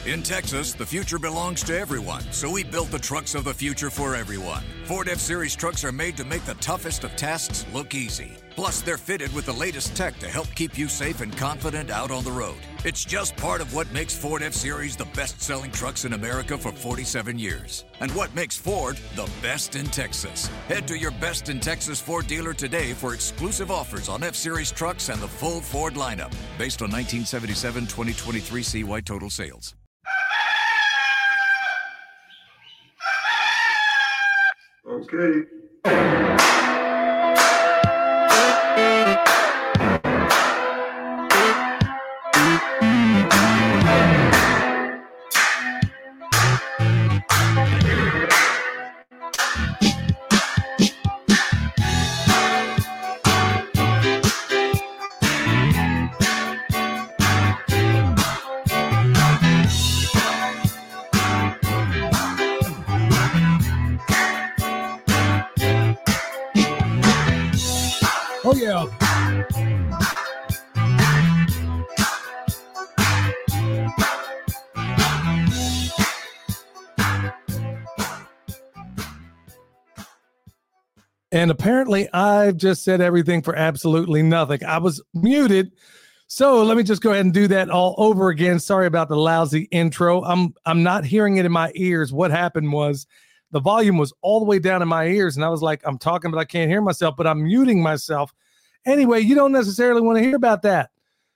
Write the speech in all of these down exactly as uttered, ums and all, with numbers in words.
In Texas, the future belongs to everyone, so we built the trucks of the future for everyone. Ford F-Series trucks are made to make the toughest of tasks look easy. Plus, they're fitted with the latest tech to help keep you safe and confident out on the road. It's just part of what makes Ford F-Series the best-selling trucks in America for forty-seven years. And what makes Ford the best in Texas. Head to your Best in Texas Ford dealer today for exclusive offers on F-Series trucks and the full Ford lineup. Based on nineteen seventy-seven twenty twenty-three C Y total sales. Okay. Oh, yeah. And apparently I've just said everything for absolutely nothing. I was muted. So let me just go ahead and do that all over again. Sorry about the lousy intro. I'm I'm not hearing it in my ears. What happened was the volume was all the way down in my ears, and I was like, I'm talking, but I can't hear myself, but I'm muting myself. Anyway, you don't necessarily want to hear about that.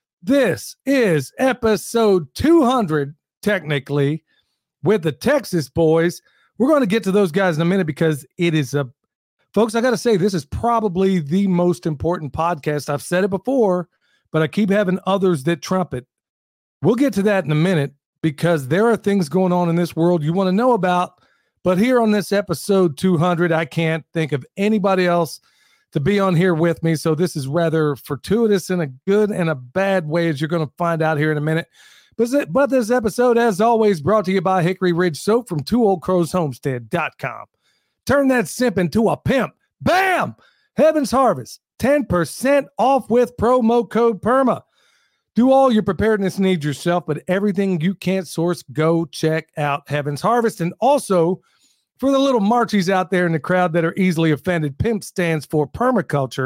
This is episode two hundred, technically, with the Texas boys. We're going to get to those guys in a minute because it is a, folks, I got to say, this is probably the most important podcast. I've said it before, but I keep having others that trump it. We'll get to that in a minute because there are things going on in this world you want to know about. But here on this episode two hundred, I can't think of anybody else to be on here with me. So this is rather fortuitous in a good and a bad way, as you're going to find out here in a minute. But, but this episode, as always, brought to you by Hickory Ridge Soap from two old crows homestead dot com. Turn that simp into a pimp. Bam! Heaven's Harvest. ten percent off with promo code PERMA. Do all your preparedness needs yourself, but everything you can't source, go check out Heaven's Harvest. And also, for the little Marchies out there in the crowd that are easily offended, PIMP stands for permaculture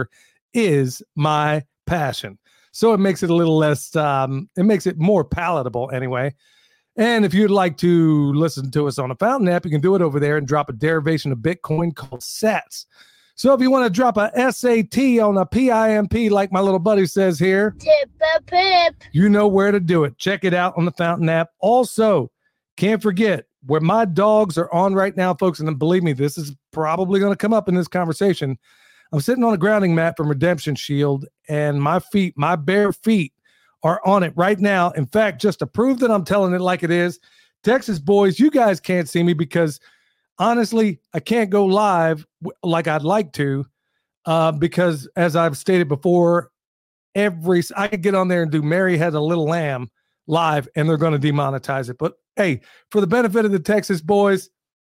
is my passion. So it makes it a little less, um, it makes it more palatable anyway. And if you'd like to listen to us on a Fountain app, you can do it over there and drop a derivation of Bitcoin called sats. So if you want to drop a S A T on a P I M P, like my little buddy says here, tip a pip, you know where to do it. Check it out on the Fountain app. Also, can't forget, where my dogs are on right now, folks, and believe me, this is probably going to come up in this conversation. I'm sitting on a grounding mat from Redemption Shield, and my feet, my bare feet, are on it right now. In fact, just to prove that I'm telling it like it is, Texas boys, you guys can't see me because honestly, I can't go live like I'd like to uh, because, as I've stated before, every I could get on there and do Mary Had a Little Lamb live, and they're going to demonetize it. But hey, for the benefit of the Texas boys,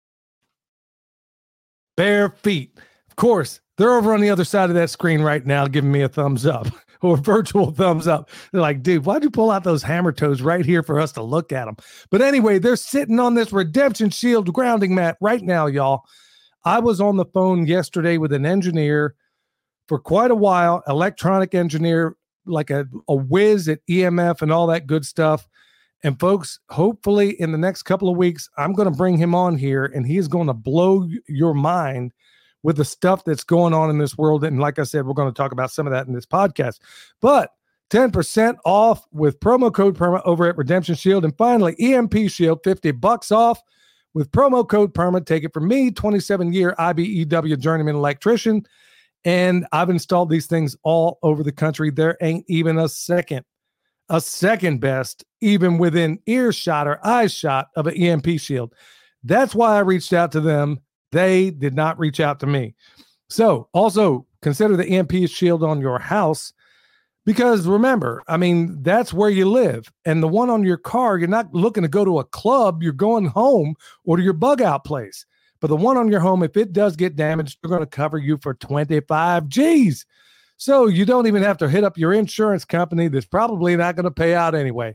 bare feet. Of course, they're over on the other side of that screen right now giving me a thumbs up or virtual thumbs up. They're like, dude, why'd you pull out those hammer toes right here for us to look at them? But anyway, they're sitting on this Redemption Shield grounding mat right now, y'all. I was on the phone yesterday with an engineer for quite a while, electronic engineer, like a, a whiz at E M F and all that good stuff. And folks, hopefully in the next couple of weeks, I'm going to bring him on here and he is going to blow your mind with the stuff that's going on in this world. And like I said, we're going to talk about some of that in this podcast. But ten percent off with promo code PERMA over at Redemption Shield. And finally, E M P Shield, fifty bucks off with promo code PERMA. Take it from me, twenty-seven year I B E W journeyman electrician. And I've installed these things all over the country. There ain't even a second, a second best, even within earshot or eye shot of an E M P Shield. That's why I reached out to them. They did not reach out to me. So also consider the E M P Shield on your house because remember, I mean, that's where you live. And the one on your car, you're not looking to go to a club. You're going home or to your bug out place. But the one on your home, if it does get damaged, they're going to cover you for twenty-five G's. So you don't even have to hit up your insurance company that's probably not going to pay out anyway.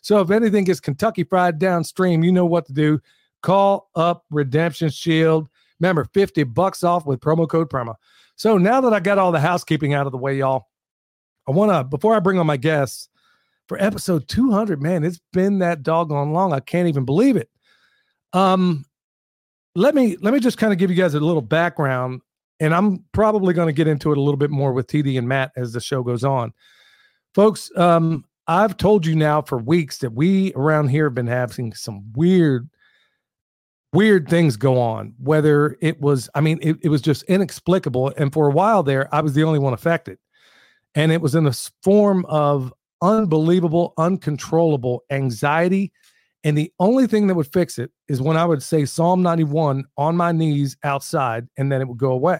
So if anything gets Kentucky Fried downstream, you know what to do. Call up Redemption Shield. Remember, fifty bucks off with promo code PERMA. So now that I got all the housekeeping out of the way, y'all, I want to, before I bring on my guests, for episode two hundred, man, it's been that doggone long. I can't even believe it. Um, let me let me just kind of give you guys a little background, and I'm probably going to get into it a little bit more with T D and Matt as the show goes on. Folks, um, I've told you now for weeks that we around here have been having some weird, weird things go on. Whether it was, I mean, it, it was just inexplicable. And for a while there, I was the only one affected. And it was in the form of unbelievable, uncontrollable anxiety. And the only thing that would fix it is when I would say Psalm ninety-one on my knees outside, and then it would go away.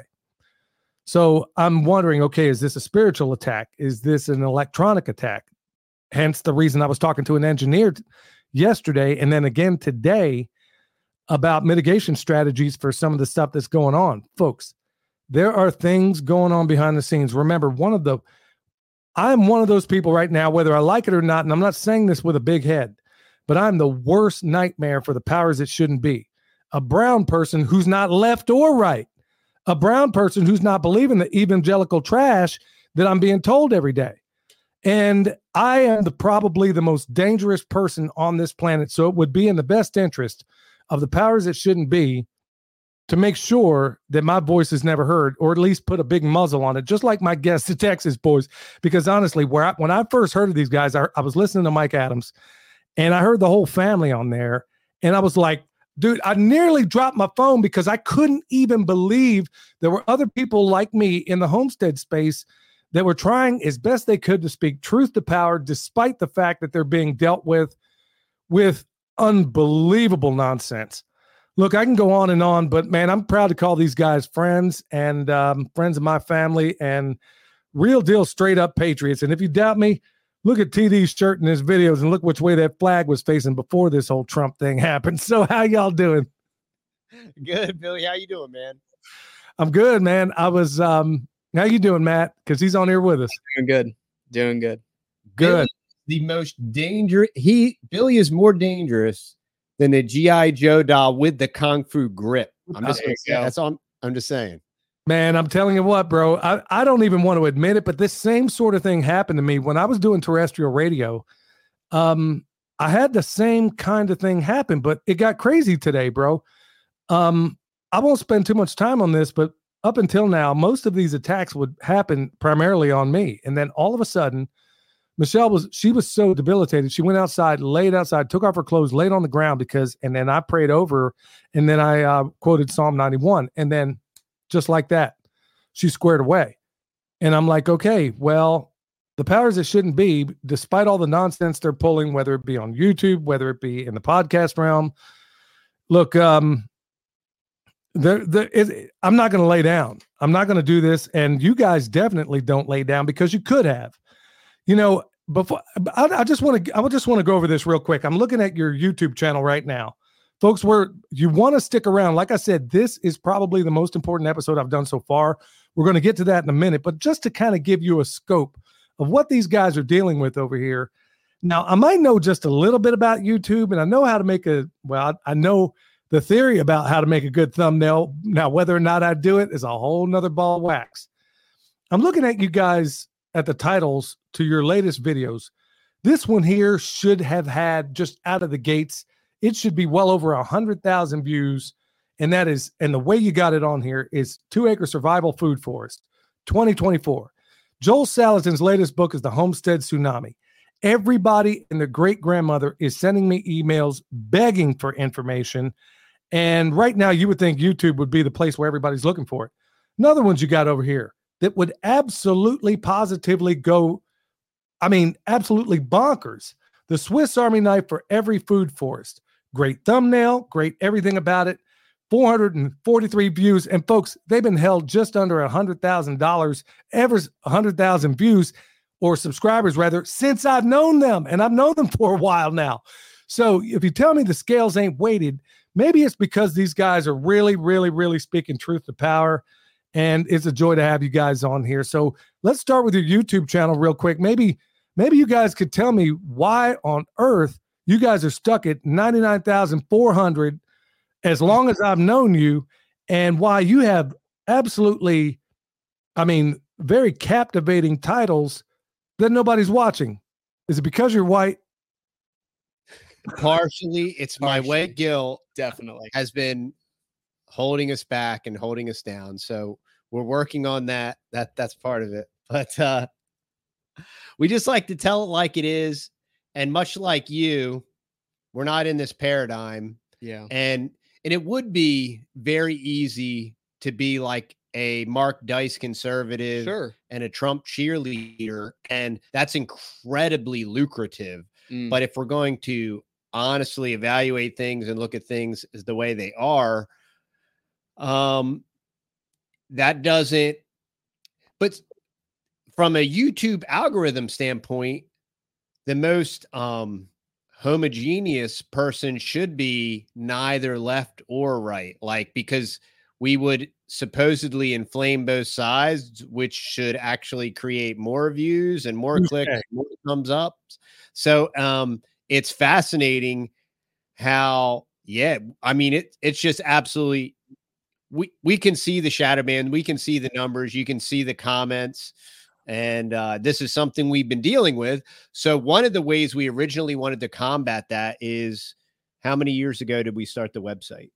So I'm wondering, okay, is this a spiritual attack? Is this an electronic attack? Hence the reason I was talking to an engineer t- yesterday and then again today about mitigation strategies for some of the stuff that's going on. Folks, there are things going on behind the scenes. Remember, one of the I'm one of those people right now, whether I like it or not, and I'm not saying this with a big head, but I'm the worst nightmare for the powers that shouldn't be. A brown person who's not left or right. A brown person who's not believing the evangelical trash that I'm being told every day. And I am the probably the most dangerous person on this planet. So it would be in the best interest of the powers that shouldn't be to make sure that my voice is never heard, or at least put a big muzzle on it, just like my guest, the Texas boys. Because honestly, where I, when I first heard of these guys, I, I was listening to Mike Adams, and I heard the whole family on there, and I was like, dude, I nearly dropped my phone because I couldn't even believe there were other people like me in the homestead space that were trying as best they could to speak truth to power, despite the fact that they're being dealt with with unbelievable nonsense. Look, I can go on and on, but man, I'm proud to call these guys friends and um, friends of my family and real deal straight up patriots. And if you doubt me, look at T D's shirt in his videos and look which way that flag was facing before this whole Trump thing happened. So how y'all doing? Good, Billy. How you doing, man? I'm good, man. I was, um, how you doing, Matt? Because he's on here with us. Doing good. Doing good. Good. The most dangerous. He Billy is more dangerous than a G I Joe doll with the Kung Fu grip. I'm just gonna say, that's all I'm, I'm just saying. Man, I'm telling you what, bro, I, I don't even want to admit it, but this same sort of thing happened to me when I was doing terrestrial radio. Um, I had the same kind of thing happen, but it got crazy today, bro. Um, I won't spend too much time on this, but up until now, most of these attacks would happen primarily on me. And then all of a sudden, Michelle was, she was so debilitated. She went outside, laid outside, took off her clothes, laid on the ground because, and then I prayed over her, and then I uh, quoted Psalm ninety-one. And then just like that, she squared away. And I'm like, okay, well, the powers that shouldn't be, despite all the nonsense they're pulling, whether it be on YouTube, whether it be in the podcast realm, look, um, they're, they're, it, I'm not going to lay down. I'm not going to do this. And you guys definitely don't lay down because you could have. You know, before I, I just want to, I would just want to go over this real quick. I'm looking at your YouTube channel right now, folks. Where you want to stick around. Like I said, this is probably the most important episode I've done so far. We're going to get to that in a minute, but just to kind of give you a scope of what these guys are dealing with over here. Now, I might know just a little bit about YouTube, and I know how to make a, well, I, I know the theory about how to make a good thumbnail. Now, whether or not I do it is a whole nother ball of wax. I'm looking at you guys at the titles to your latest videos. This one here should have had, just out of the gates, it should be well over a hundred thousand views. And that is, and the way you got it on here is Two Acre Survival Food Forest twenty twenty-four. Joel Salatin's latest book is The Homestead Tsunami. Everybody and their great grandmother is sending me emails begging for information. And right now you would think YouTube would be the place where everybody's looking for it. Another ones you got over here that would absolutely positively go, I mean, absolutely bonkers. The Swiss Army knife for every food forest. Great thumbnail, great everything about it. four hundred forty-three views. And folks, they've been held just under one hundred thousand dollars, ever one hundred thousand views or subscribers rather, since I've known them. And I've known them for a while now. So if you tell me the scales ain't weighted, maybe it's because these guys are really, really, really speaking truth to power. And it's a joy to have you guys on here. So let's start with your YouTube channel real quick. Maybe, maybe you guys could tell me why on earth you guys are stuck at ninety-nine thousand four hundred as long as I've known you, and why you have absolutely, I mean, very captivating titles that nobody's watching. Is it because you're white? Partially, it's my Partially. white guilt Definitely. has been holding us back and holding us down. So we're working on that. That that's part of it. But uh, we just like to tell it like it is. And much like you, we're not in this paradigm. Yeah. And and it would be very easy to be like a Mark Dice conservative Sure. and a Trump cheerleader. And that's incredibly lucrative. Mm. But if we're going to honestly evaluate things and look at things as the way they are, um, that doesn't, but from a YouTube algorithm standpoint, the most um, homogeneous person should be neither left or right. Like, because we would supposedly inflame both sides, which should actually create more views and more clicks, Okay. more thumbs up. So um, it's fascinating how, yeah, I mean, it, it's just absolutely, we, we can see the shadow band. We can see the numbers. You can see the comments. And uh, this is something we've been dealing with. So one of the ways we originally wanted to combat that is, how many years ago did we start the website?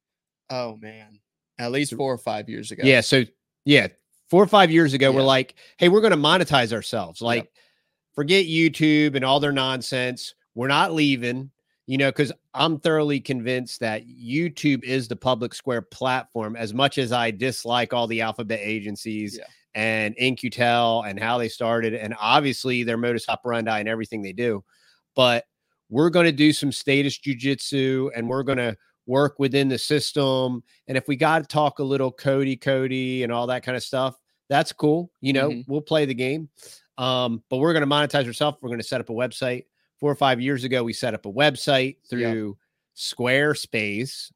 Oh man, at least four or five years ago. Yeah. So yeah, four or five years ago, Yeah. we're like, hey, we're going to monetize ourselves. Like, Yep. forget YouTube and all their nonsense. We're not leaving, you know, because I'm thoroughly convinced that YouTube is the public square platform. As much as I dislike all the alphabet agencies Yeah. and In Q Tel and how they started, and obviously their modus operandi and everything they do, but we're going to do some status jujitsu, and we're going to work within the system. And if we got to talk a little Cody, Cody and all that kind of stuff, that's cool. You know, Mhm. we'll play the game. Um, but we're going to monetize ourselves. We're going to set up a website. Four or five years ago, we set up a website through Squarespace,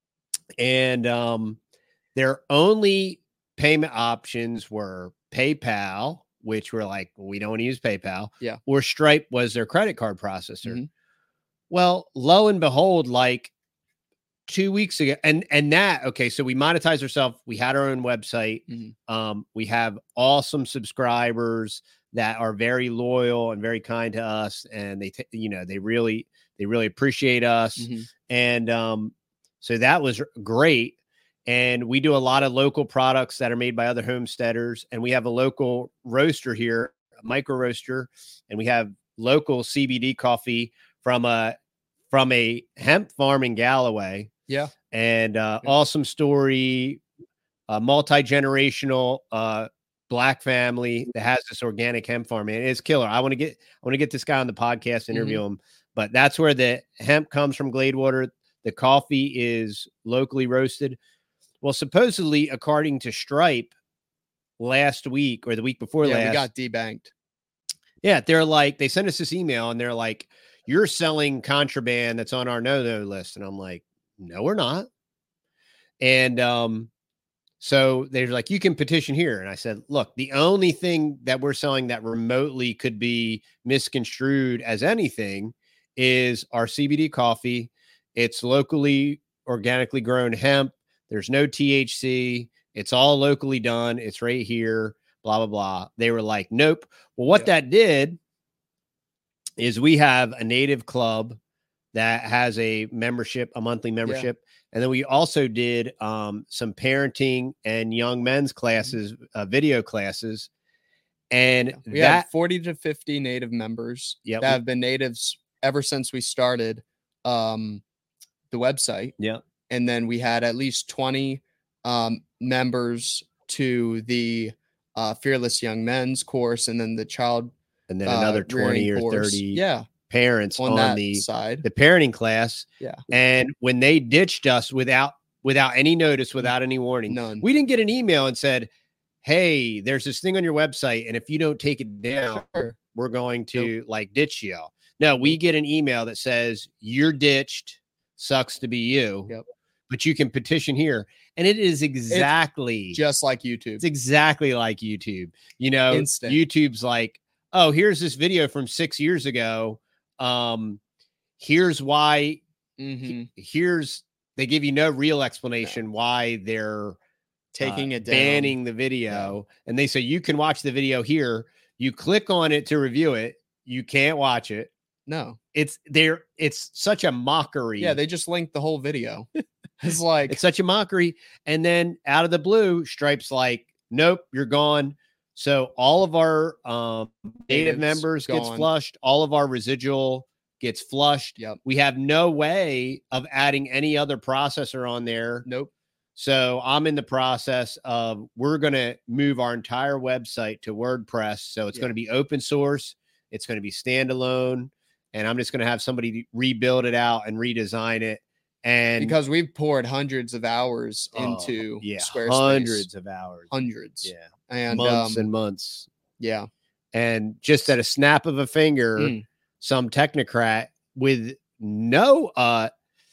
and um, their only payment options were PayPal, which were like, well, we don't want to use PayPal. Yeah. Or Stripe was their credit card processor. Mhm. Well, lo and behold, like two weeks ago, and and that, okay, so we monetized ourselves. We had our own website. Mhm. Um, we have awesome subscribers that are very loyal and very kind to us, and they, t- you know, they really, they really appreciate us. Mhm. And um, so that was great. And we do a lot of local products that are made by other homesteaders, and we have a local roaster here, a micro roaster, and we have local C B D coffee from a from a hemp farm in Galloway. Yeah. And uh, Yeah. awesome story, a multi-generational uh, Black family that has this organic hemp farm. And it's killer. I want to get I want to get this guy on the podcast, interview him. But that's where the hemp comes from, Gladewater. The coffee is locally roasted. Well, supposedly, according to Stripe, last week or the week before Yeah, last, we got debanked. yeah, they're like, they sent us this email and they're like, you're selling contraband that's on our no-no list. And I'm like, no, we're not. And um, so they're like, you can petition here. And I said, look, the only thing that we're selling that remotely could be misconstrued as anything is our C B D coffee. It's locally, organically grown hemp. There's no T H C. It's all locally done. It's right here, blah, blah, blah. They were like, nope. Well, what Yeah. that did is we have a native club that has a membership, a monthly membership. And then we also did um, some parenting and young men's classes, uh, video classes. And We that, have forty to fifty native members Yep. that have been natives ever since we started um, the website. yeah, And then we had at least twenty um, members to the uh, Fearless Young Men's course, and then the child and then uh, another twenty rearing or course. thirty Yeah, parents on, on, that the, side. the parenting class. Yeah. And when they ditched us without, without any notice, without any warning, None. we didn't get an email and said, hey, there's this thing on your website, and if you don't take it down, Sure. we're going to like ditch you. No, we get an email that says you're ditched. Sucks to be you. Yep. But you can petition here. And it is exactly Just like YouTube. it's exactly like YouTube. You know, Instant. YouTube's like, oh, here's this video from six years ago. Um, here's why. Mm-hmm. Here's they give you no real explanation yeah. why they're taking uh, it down. banning the video, yeah. and they say you can watch the video here. You click on it to review it. You can't watch it. No, it's there. It's such a mockery. Yeah, they just linked the whole video. It's like it's such a mockery. And then out of the blue, Stripe's like, nope, you're gone. So all of our um, native members gone. gets flushed. All of our residual gets flushed. Yep. We have no way of adding any other processor on there. Nope. So I'm in the process of we're going to move our entire website to WordPress. So it's yep. going to be open source. It's going to be standalone. And I'm just going to have somebody rebuild it out and redesign it. And because we've poured hundreds of hours into oh, yeah, Squarespace. Hundreds of hours. Hundreds. Yeah. And months um, and months. Yeah. And just at a snap of a finger, mm. some technocrat with no uh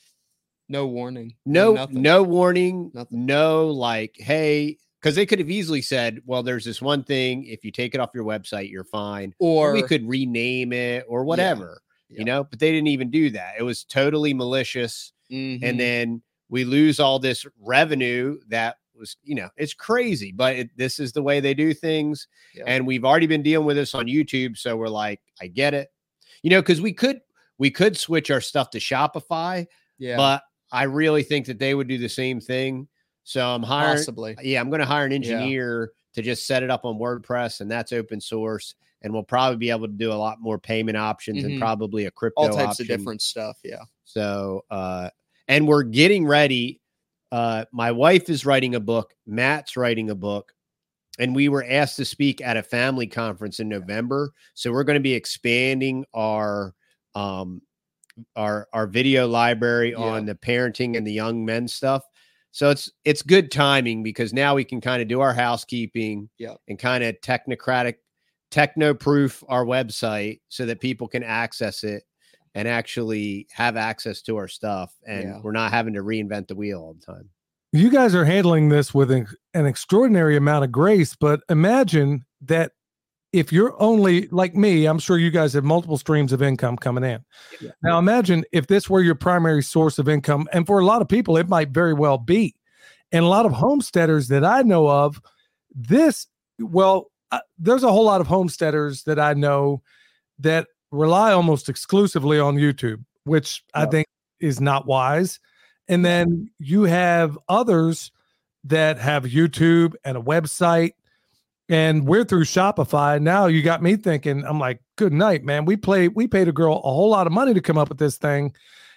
no warning. No, no, no warning. Nothing. No, like, hey, because they could have easily said, well, there's this one thing. If you take it off your website, you're fine. Or we could rename it or whatever, yeah, yeah. you know, but they didn't even do that. It was totally malicious. Mm-hmm. And then we lose all this revenue that was, you know, it's crazy, but it, this is the way they do things. Yeah. And we've already been dealing with this on YouTube. So we're like, I get it, you know, because we could, we could switch our stuff to Shopify, yeah, but I really think that they would do the same thing. So I'm hiring, possibly, yeah, I'm going to hire an engineer yeah. to just set it up on WordPress, and that's open source. And we'll probably be able to do a lot more payment options mm-hmm. and probably a crypto all types option. of different stuff. Yeah. So, uh, and we're getting ready. Uh, my wife is writing a book. Matt's writing a book. And we were asked to speak at a family conference in November. So we're going to be expanding our, um, our, our video library yeah. on the parenting and the young men stuff. So it's, it's good timing because now we can kind of do our housekeeping yeah. and kind of technocratic, techno-proof our website so that people can access it and actually have access to our stuff. And yeah. we're not having to reinvent the wheel all the time. You guys are handling this with an, an extraordinary amount of grace, but imagine that if you're only like me, I'm sure you guys have multiple streams of income coming in. Yeah. Now imagine if this were your primary source of income. And for a lot of people, it might very well be. And a lot of homesteaders that I know of, this, well, uh, there's a whole lot of homesteaders that I know that rely almost exclusively on YouTube, which yeah. I think is not wise. And then you have others that have YouTube and a website, and we're through Shopify. Now you got me thinking, I'm like, good night, man. We play, we paid a girl a whole lot of money to come up with this thing.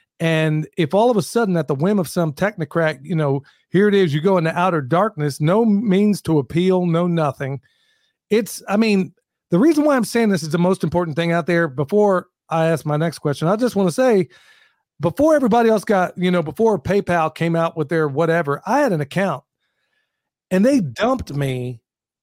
And if all of a sudden at the whim of some technocrat, you know, here it is, you go into outer darkness, no means to appeal, no nothing. It's, I mean, the reason why I'm saying this is the most important thing out there. Before I ask my next question, I just want to say, before everybody else got, you know, before PayPal came out with their whatever, I had an account and they dumped me.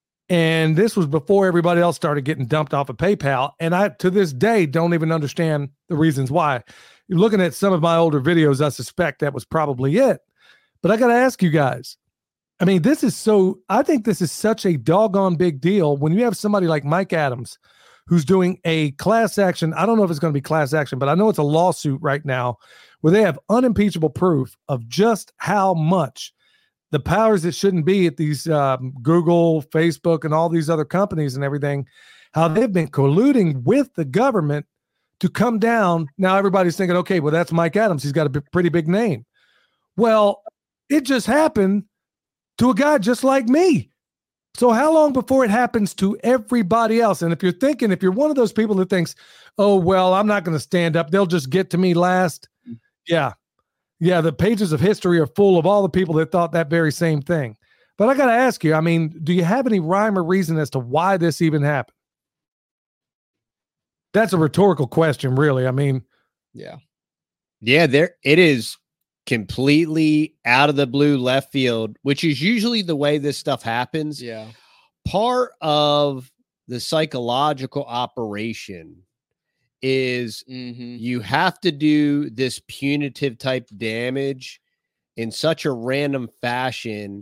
And this was before everybody else started getting dumped off of PayPal. And I, to this day, don't even understand the reasons why. You're looking at some of my older videos, I suspect that was probably it. But I got to ask you guys, I mean, this is so, I think this is such a doggone big deal when you have somebody like Mike Adams who's doing a class action. I don't know if it's going to be class action, but I know it's a lawsuit right now where they have unimpeachable proof of just how much the powers that shouldn't be at these um, Google, Facebook, and all these other companies and everything, how they've been colluding with the government to come down. Now everybody's thinking, okay, well, that's Mike Adams. He's got a b- pretty big name. Well, it just happened to a guy just like me. So how long before it happens to everybody else? And if you're thinking, if you're one of those people that thinks, oh, well, I'm not going to stand up, they'll just get to me last. Yeah. Yeah. The pages of history are full of all the people that thought that very same thing. But I got to ask you, I mean, do you have any rhyme or reason as to why this even happened? That's a rhetorical question, really. I mean, yeah. Yeah, there it is. Completely out of the blue left field, which is usually the way this stuff happens. Yeah. Part of the psychological operation is mm-hmm. you have to do this punitive type damage in such a random fashion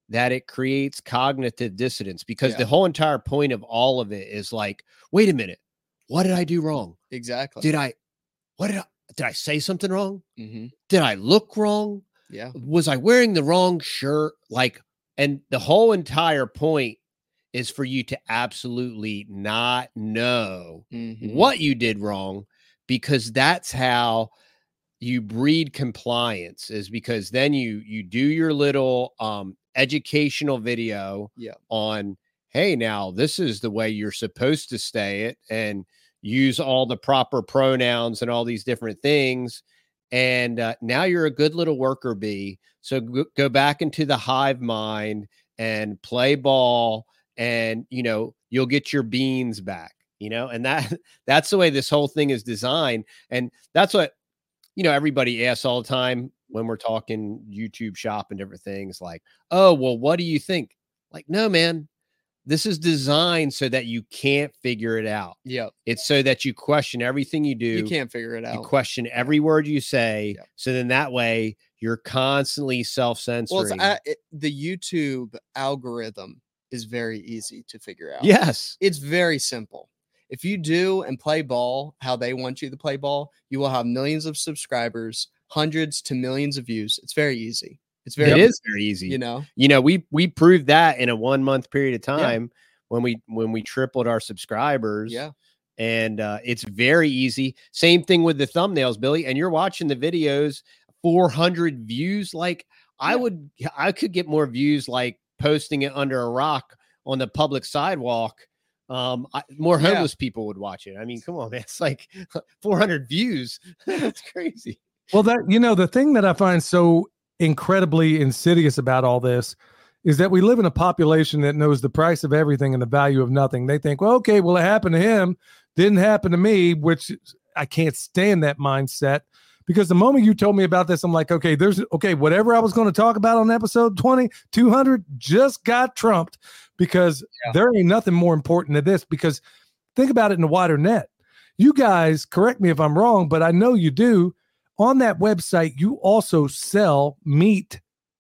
that it creates cognitive dissonance, because Yeah. the whole entire point of all of it is like, wait a minute, what did I do wrong? Exactly. Did I, what did I, did I say something wrong? Mm-hmm. Did I look wrong? Yeah. Was I wearing the wrong shirt? Like, and the whole entire point is for you to absolutely not know Mm-hmm. what you did wrong, because that's how you breed compliance, is because then you you do your little um educational video Yeah. on, hey, now this is the way you're supposed to say it, and use all the proper pronouns and all these different things. And uh, now you're a good little worker bee. So go, go back into the hive mind and play ball, and, you know, you'll get your beans back, you know, and that that's the way this whole thing is designed. And that's what, you know, everybody asks all the time when we're talking YouTube shop and different things, like, oh, well, what do you think? Like, no, man, this is designed so that you can't figure it out. Yep. It's so that you question everything you do. You can't figure it You out. question every word you say. Yep. So then that way you're constantly self-censoring. Well, it's, uh, it, the YouTube algorithm is very easy to figure out. Yes. It's very simple. If you do and play ball how they want you to play ball, you will have millions of subscribers, hundreds to millions of views. It's very easy. It's very It is very easy. You know, You know, we we proved that in a one month period of time when we when we tripled our subscribers. yeah. And uh, it's very easy. Same thing with the thumbnails, Billy. And you're watching the videos, four hundred views. Like I Yeah. would, I could get more views like posting it under a rock on the public sidewalk. Um, I, more Yeah. homeless people would watch it. I mean, come on, man. It's like four hundred views. That's crazy. Well, that, you know, the thing that I find so incredibly insidious about all this is that we live in a population that knows the price of everything and the value of nothing. They think, well, okay, well, it happened to him, didn't happen to me, which I can't stand that mindset, because the moment you told me about this, I'm like, okay, there's okay, whatever I was going to talk about on episode twenty, two hundred just got trumped, because Yeah. there ain't nothing more important than this. Because think about it in a wider net. You guys, correct me if I'm wrong, but I know you do. On that website, you also sell meat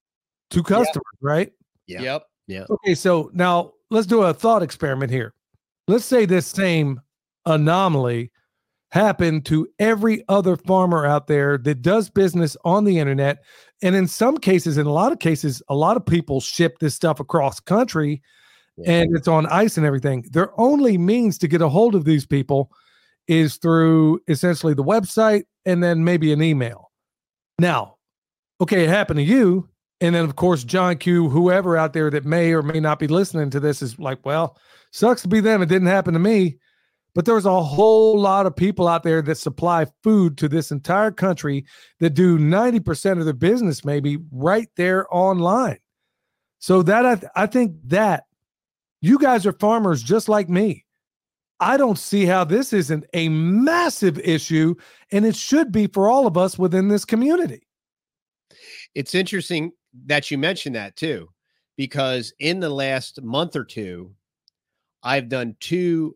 to customers, right? Yeah. Yep. Okay, so now let's do a thought experiment here. Let's say this same anomaly happened to every other farmer out there that does business on the internet. And in some cases, in a lot of cases, a lot of people ship this stuff across country Yeah. and it's on ice and everything. Their only means to get a hold of these people is through essentially the website and then maybe an email. Now, okay, it happened to you. And then, of course, John Q, whoever out there that may or may not be listening to this is like, well, sucks to be them. It didn't happen to me. But there's a whole lot of people out there that supply food to this entire country that do ninety percent of their business maybe right there online. So that I, th- I think that you guys are farmers just like me. I don't see how this isn't a massive issue, and it should be for all of us within this community. It's interesting that you mentioned that too, because in the last month or two, I've done two,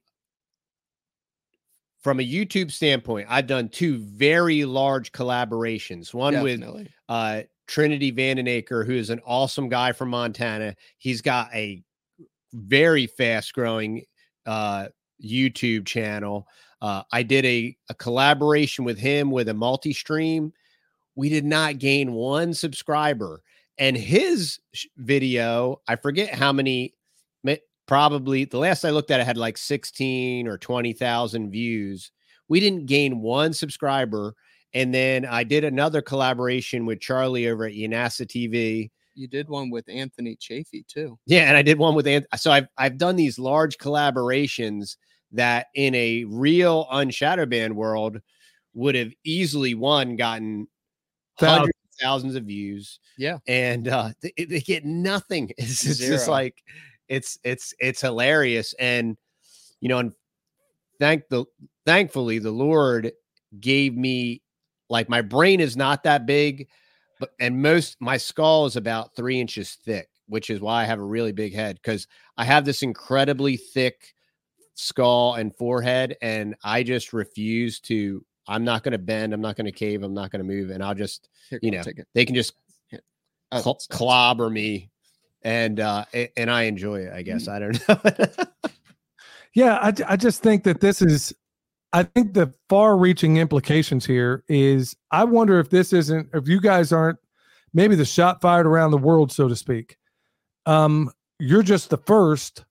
from a YouTube standpoint, I've done two very large collaborations. One with Definitely. uh, Trinity Vandenaker, who is an awesome guy from Montana. He's got a very fast growing uh, YouTube channel. Uh, I did a, a collaboration with him with a multi-stream. We did not gain one subscriber. And his sh- video, I forget how many, ma- probably the last I looked at it had like sixteen or twenty thousand views. We didn't gain one subscriber. And then I did another collaboration with Charlie over at Yanasa T V. You did one with Anthony Chafee too. Yeah, and I did one with Anth- so I've I've done these large collaborations that in a real Unshadowbanned world would have easily one gotten Thousands. hundreds of thousands of views. Yeah. And uh they, they get nothing. It's, it's just Zero. like it's it's it's hilarious. And you know, and thank the thankfully the Lord gave me, like, my brain is not that big, but and most my skull is about three inches thick, which is why I have a really big head, because I have this incredibly thick skull and forehead, and I just refuse to. I'm not going to bend. I'm not going to cave. I'm not going to move, and I'll just, Here, you go, know, take it. they can just Oh, cl- sorry. clobber me and uh, a- and I enjoy it. I guess I don't know. Yeah, I, I just think that this is, I think the far-reaching implications here is, I wonder if this isn't, if you guys aren't, maybe the shot fired around the world, so to speak. Um, you're just the first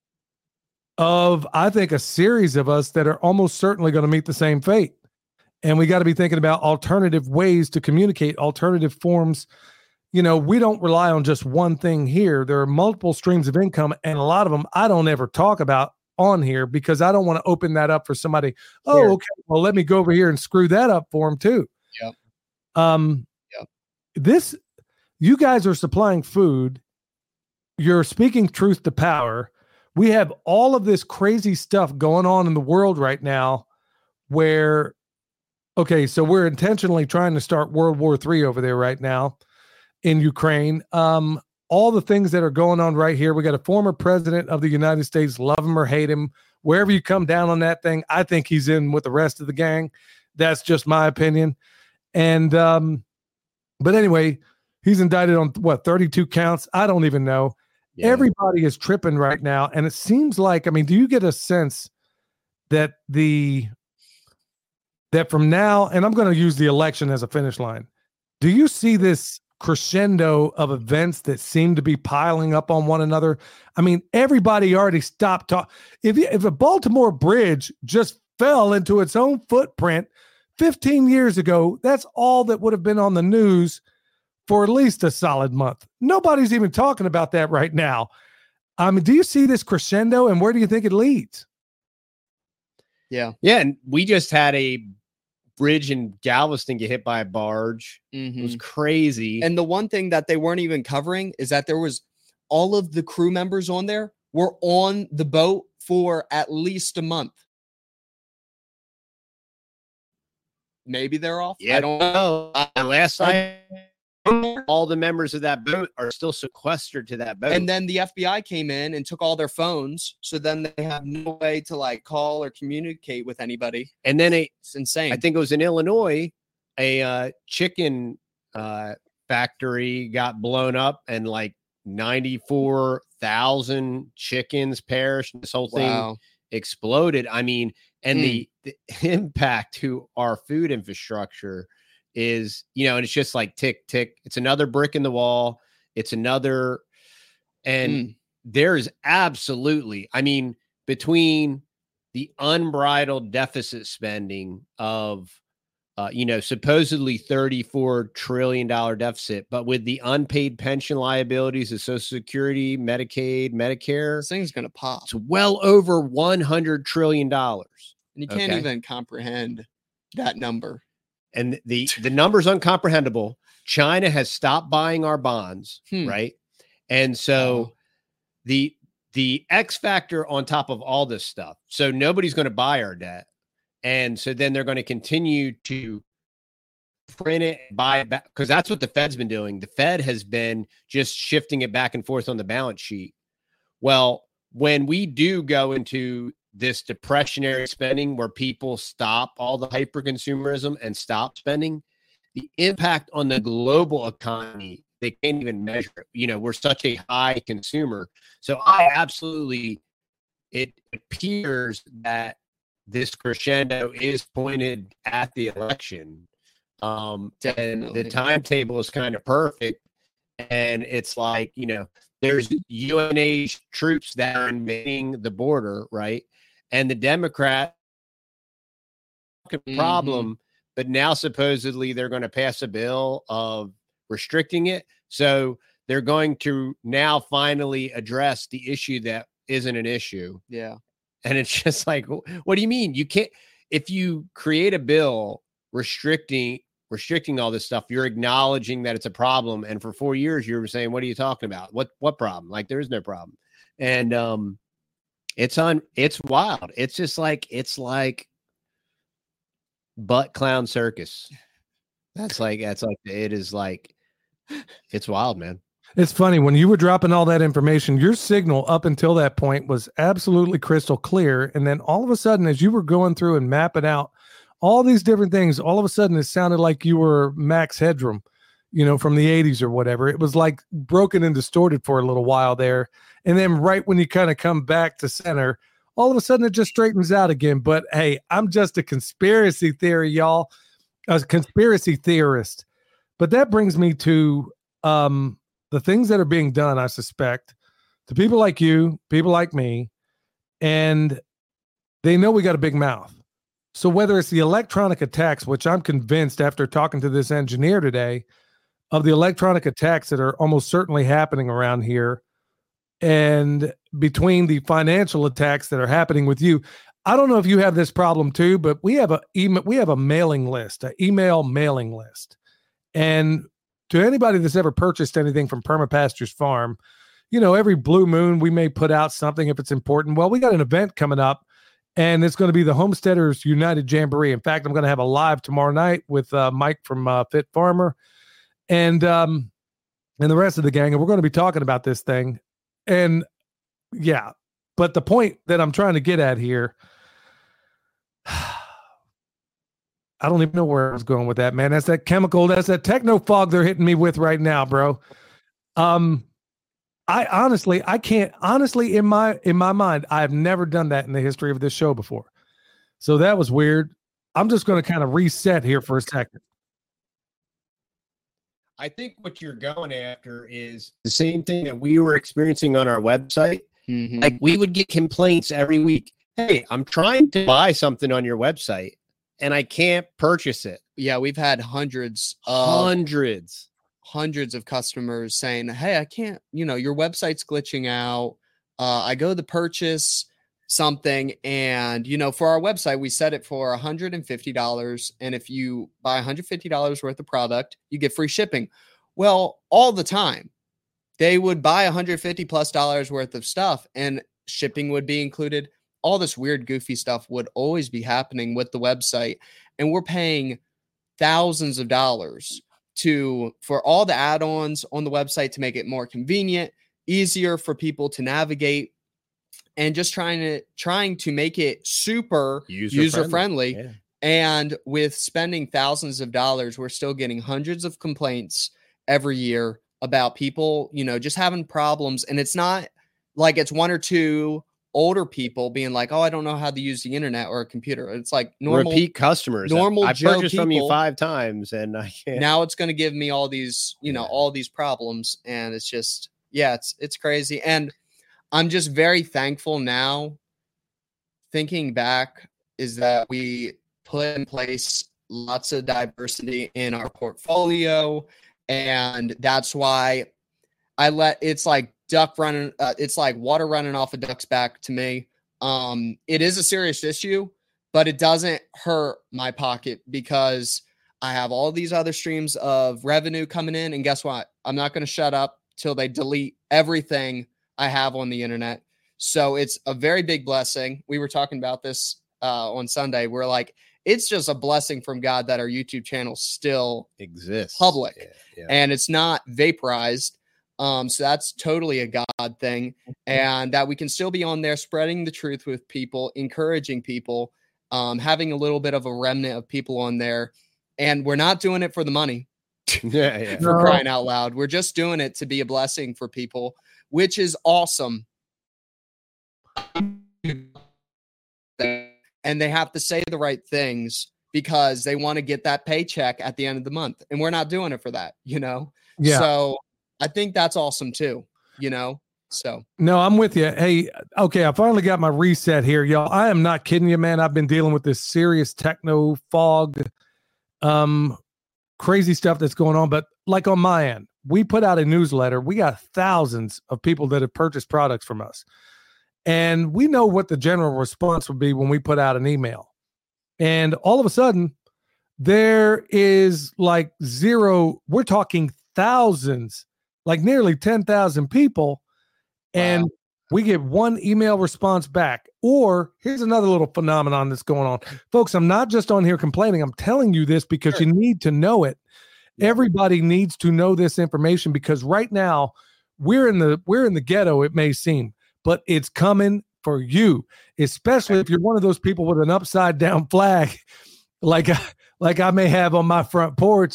of, I think, a series of us that are almost certainly going to meet the same fate. And we got to be thinking about alternative ways to communicate, alternative forms. You know, we don't rely on just one thing here. There are multiple streams of income, and a lot of them I don't ever talk about on here because I don't want to open that up for somebody. Oh, Sure. okay. Well, let me go over here and screw that up for them too. Yep. Um, Yep. This, you guys are supplying food. You're speaking truth to power. We have all of this crazy stuff going on in the world right now where, okay, so we're intentionally trying to start World War Three over there right now in Ukraine. Um, all the things that are going on right here. We got a former president of the United States, love him or hate him, wherever you come down on that thing, I think he's in with the rest of the gang. That's just my opinion. And, um, but anyway, he's indicted on what, thirty-two counts? I don't even know. Yeah. Everybody is tripping right now. And it seems like, I mean, do you get a sense that the, that from now, and I'm going to use the election as a finish line, do you see this crescendo of events that seem to be piling up on one another? I mean, everybody already stopped talking. If, if a Baltimore bridge just fell into its own footprint fifteen years ago, that's all that would have been on the news for at least a solid month. Nobody's even talking about that right now. I mean, do you see this crescendo, and where do you think it leads? Yeah. Yeah, and we just had a bridge in Galveston get hit by a barge. Mhm. It was crazy. And the one thing that they weren't even covering is that there was all of the crew members on there were on the boat for at least a month. Maybe they're off. yeah, I don't know. Uh, last I all the members of that boat are still sequestered to that boat. And then the F B I came in and took all their phones. So then they have no way to like call or communicate with anybody. and then a It's insane. I think it was in Illinois, a uh, chicken uh, factory got blown up and like ninety-four thousand chickens perished. This whole thing Wow. exploded. I mean, and the, the impact to our food infrastructure is, you know, and it's just like tick, tick. It's another brick in the wall. It's another, and Mm. there's absolutely, I mean, between the unbridled deficit spending of, uh, you know, supposedly thirty-four trillion dollars deficit, but with the unpaid pension liabilities of Social Security, Medicaid, Medicare, This thing's going to pop. it's well over one hundred trillion dollars. And you can't okay. even comprehend that number. And the, the number's uncomprehendable. China has stopped buying our bonds, Hmm. right? And so Wow. the the X factor on top of all this stuff. So nobody's going to buy our debt. And so then they're going to continue to print it, buy it back, because that's what the Fed's been doing. The Fed has been just shifting it back and forth on the balance sheet. Well, when we do go into this depressionary spending where people stop all the hyper-consumerism and stop spending, the impact on the global economy, they can't even measure it. You know, we're such a high consumer. So I absolutely, it appears that this crescendo is pointed at the election. Um, and Definitely. the timetable is kind of perfect. And it's like, you know, there's U N H troops that are invading the border, right? And the Democrat Mhm. problem, but now supposedly they're going to pass a bill of restricting it. So they're going to now finally address the issue that isn't an issue. Yeah. And it's just like, wh- what do you mean? You can't, if you create a bill restricting restricting all this stuff, you're acknowledging that it's a problem. And for four years, you were saying, what are you talking about? What what problem? Like, there is no problem. And um it's on it's wild. It's just like it's like butt clown circus. That's like that's like it is like it's wild, man. It's funny, when you were dropping all that information, your signal up until that point was absolutely crystal clear. And then all of a sudden, as you were going through and mapping out all these different things, all of a sudden it sounded like you were Max Headroom. you know, from the eighties or whatever. It was like broken and distorted for a little while there. And then right when you kind of come back to center, all of a sudden it just straightens out again. But hey, I'm just a conspiracy theory, y'all, a conspiracy theorist. But that brings me to um, the things that are being done, I suspect, to people like you, people like me, and they know we got a big mouth. So whether it's the electronic attacks, which I'm convinced after talking to this engineer today, of the electronic attacks that are almost certainly happening around here, and between the financial attacks that are happening with you, I don't know if you have this problem too, but we have a email, we have a mailing list, an email mailing list. And to anybody that's ever purchased anything from Permapastures Farm, you know, every blue moon we may put out something if it's important. Well, we got an event coming up, and it's going to be the Homesteaders United Jamboree. In fact, I'm going to have a live tomorrow night with uh, Mike from uh, Fit Farmer and um, and the rest of the gang, and we're going to be talking about this thing. And yeah, but the point that I'm trying to get at here, I don't even know where I was going with that, man. That's that chemical, that's that techno fog they're hitting me with right now, bro. Um, I honestly, I can't honestly in my in my mind, I've never done that in the history of this show before. So that was weird. I'm just going to kind of reset here for a second. I think what you're going after is the same thing that we were experiencing on our website. Mhm. Like we would get complaints every week. Hey, I'm trying to buy something on your website and I can't purchase it. Yeah, we've had hundreds of Hundreds. hundreds of customers saying, hey, I can't, you know, your website's glitching out. Uh, I go to purchase something, and, you know, for our website, we set it for one hundred fifty dollars. And if you buy one hundred fifty dollars worth of product, you get free shipping. Well, all the time, they would buy one hundred fifty plus dollars worth of stuff and shipping would be included. All this weird, goofy stuff would always be happening with the website. And we're paying thousands of dollars to for all the add-ons on the website to make it more convenient, easier for people to navigate, and just trying to trying to make it super user, user friendly. Yeah. And with spending thousands of dollars, we're still getting hundreds of complaints every year about people, you know, just having problems. And it's not like it's one or two older people being like, oh, I don't know how to use the internet or a computer. It's like normal repeat customers. normal I've Joe purchased from you people. five times and I can't. Now it's going to give me all these, you know, Yeah. all these problems. And it's just, yeah, it's, it's crazy. And I'm just very thankful now, thinking back, is that we put in place lots of diversity in our portfolio. And that's why I let, it's like duck running, uh, it's like water running off a duck's back to me. Um, it is a serious issue, but it doesn't hurt my pocket because I have all these other streams of revenue coming in. And guess what? I'm not going to shut up till they delete everything I have on the internet. So it's a very big blessing. We were talking about this uh, on Sunday. We're like, it's just a blessing from God that our YouTube channel still Exists. public Yeah, yeah. and it's not vaporized. Um, so that's totally a God thing, and that we can still be on there spreading the truth with people, encouraging people, um, having a little bit of a remnant of people on there. And we're not doing it for the money. yeah, yeah. For No. crying out loud. We're just doing it to be a blessing for people, which is awesome. And they have to say the right things because they want to get that paycheck at the end of the month. And we're not doing it for that, you know? Yeah. So I think that's awesome too, you know? So No, I'm with you. Hey, okay, I finally got my reset here, y'all. I am not kidding you, man. I've been dealing with this serious techno fog, um, crazy stuff that's going on. But like on my end, we put out a newsletter. We got thousands of people that have purchased products from us. And we know what the general response would be when we put out an email. And all of a sudden, there is like zero, we're talking thousands, like nearly ten thousand people. And Wow. we get one email response back. Or here's another little phenomenon that's going on. Folks, I'm not just on here complaining. I'm telling you this because Sure. you need to know it. Everybody needs to know this information because right now we're in the we're in the ghetto, it may seem, but it's coming for you, especially if you're one of those people with an upside down flag like I, like I may have on my front porch.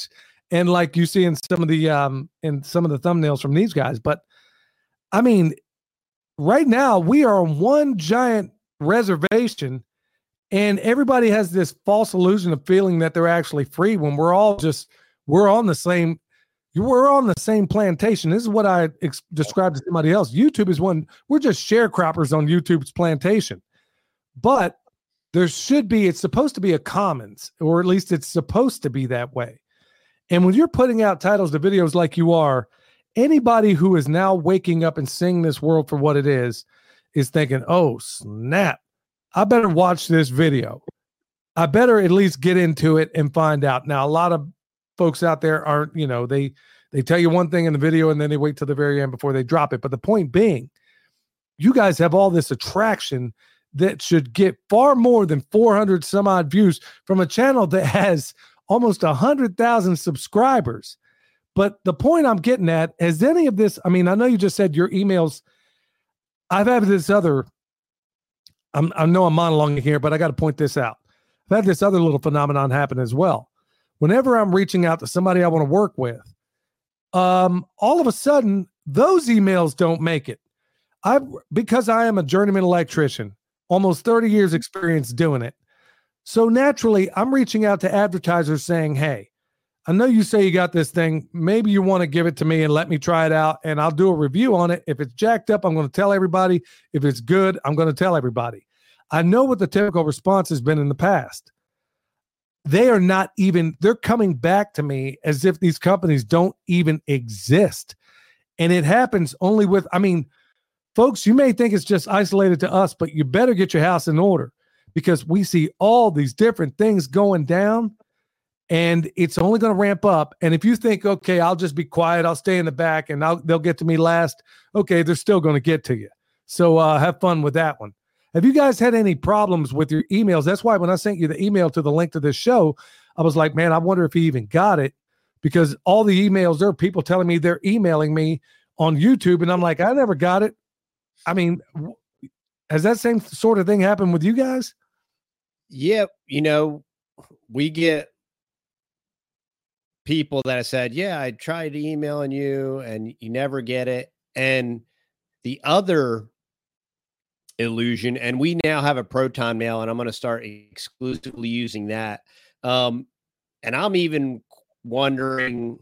and like you see in some of the um in some of the thumbnails from these guys. But I mean, right now we are on one giant reservation, and everybody has this false illusion of feeling that they're actually free when we're all just we're on the same we're on the same plantation. This is what I ex- described to somebody else. YouTube is one, we're just sharecroppers on YouTube's plantation. But there should be, it's supposed to be a commons, or at least it's supposed to be that way. And when you're putting out titles to videos like you are, anybody who is now waking up and seeing this world for what it is, is thinking, oh, snap, I better watch this video. I better at least get into it and find out. Now, a lot of folks out there aren't, you know, they, they tell you one thing in the video and then they wait till the very end before they drop it. But the point being, you guys have all this attraction that should get far more than four hundred some odd views from a channel that has almost one hundred thousand subscribers. But the point I'm getting at, has any of this, I mean, I know you just said your emails, I've had this other, I'm, I know I'm monologuing here, but I got to point this out. I've had this other little phenomenon happen as well. Whenever I'm reaching out to somebody I want to work with, um, all of a sudden, those emails don't make it. I because I am a journeyman electrician, almost thirty years experience doing it. So naturally, I'm reaching out to advertisers saying, hey, I know you say you got this thing. Maybe you want to give it to me and let me try it out, and I'll do a review on it. If it's jacked up, I'm going to tell everybody. If it's good, I'm going to tell everybody. I know what the typical response has been in the past. They are not even, they're coming back to me as if these companies don't even exist. And it happens only with, I mean, folks, you may think it's just isolated to us, but you better get your house in order, because we see all these different things going down, and it's only going to ramp up. And if you think, okay, I'll just be quiet, I'll stay in the back and I'll, they'll get to me last. Okay, they're still going to get to you. So uh, have fun with that one. Have you guys had any problems with your emails? That's why when I sent you the email to the link to this show, I was like, man, I wonder if he even got it, because all the emails, there are people telling me they're emailing me on YouTube, and I'm like, I never got it. I mean, has that same sort of thing happened with you guys? Yeah. You know, we get people that have said, yeah, I tried emailing you and you never get it. And the other illusion, and we now have a Proton Mail, and I'm going to start exclusively using that. Um, and I'm even wondering,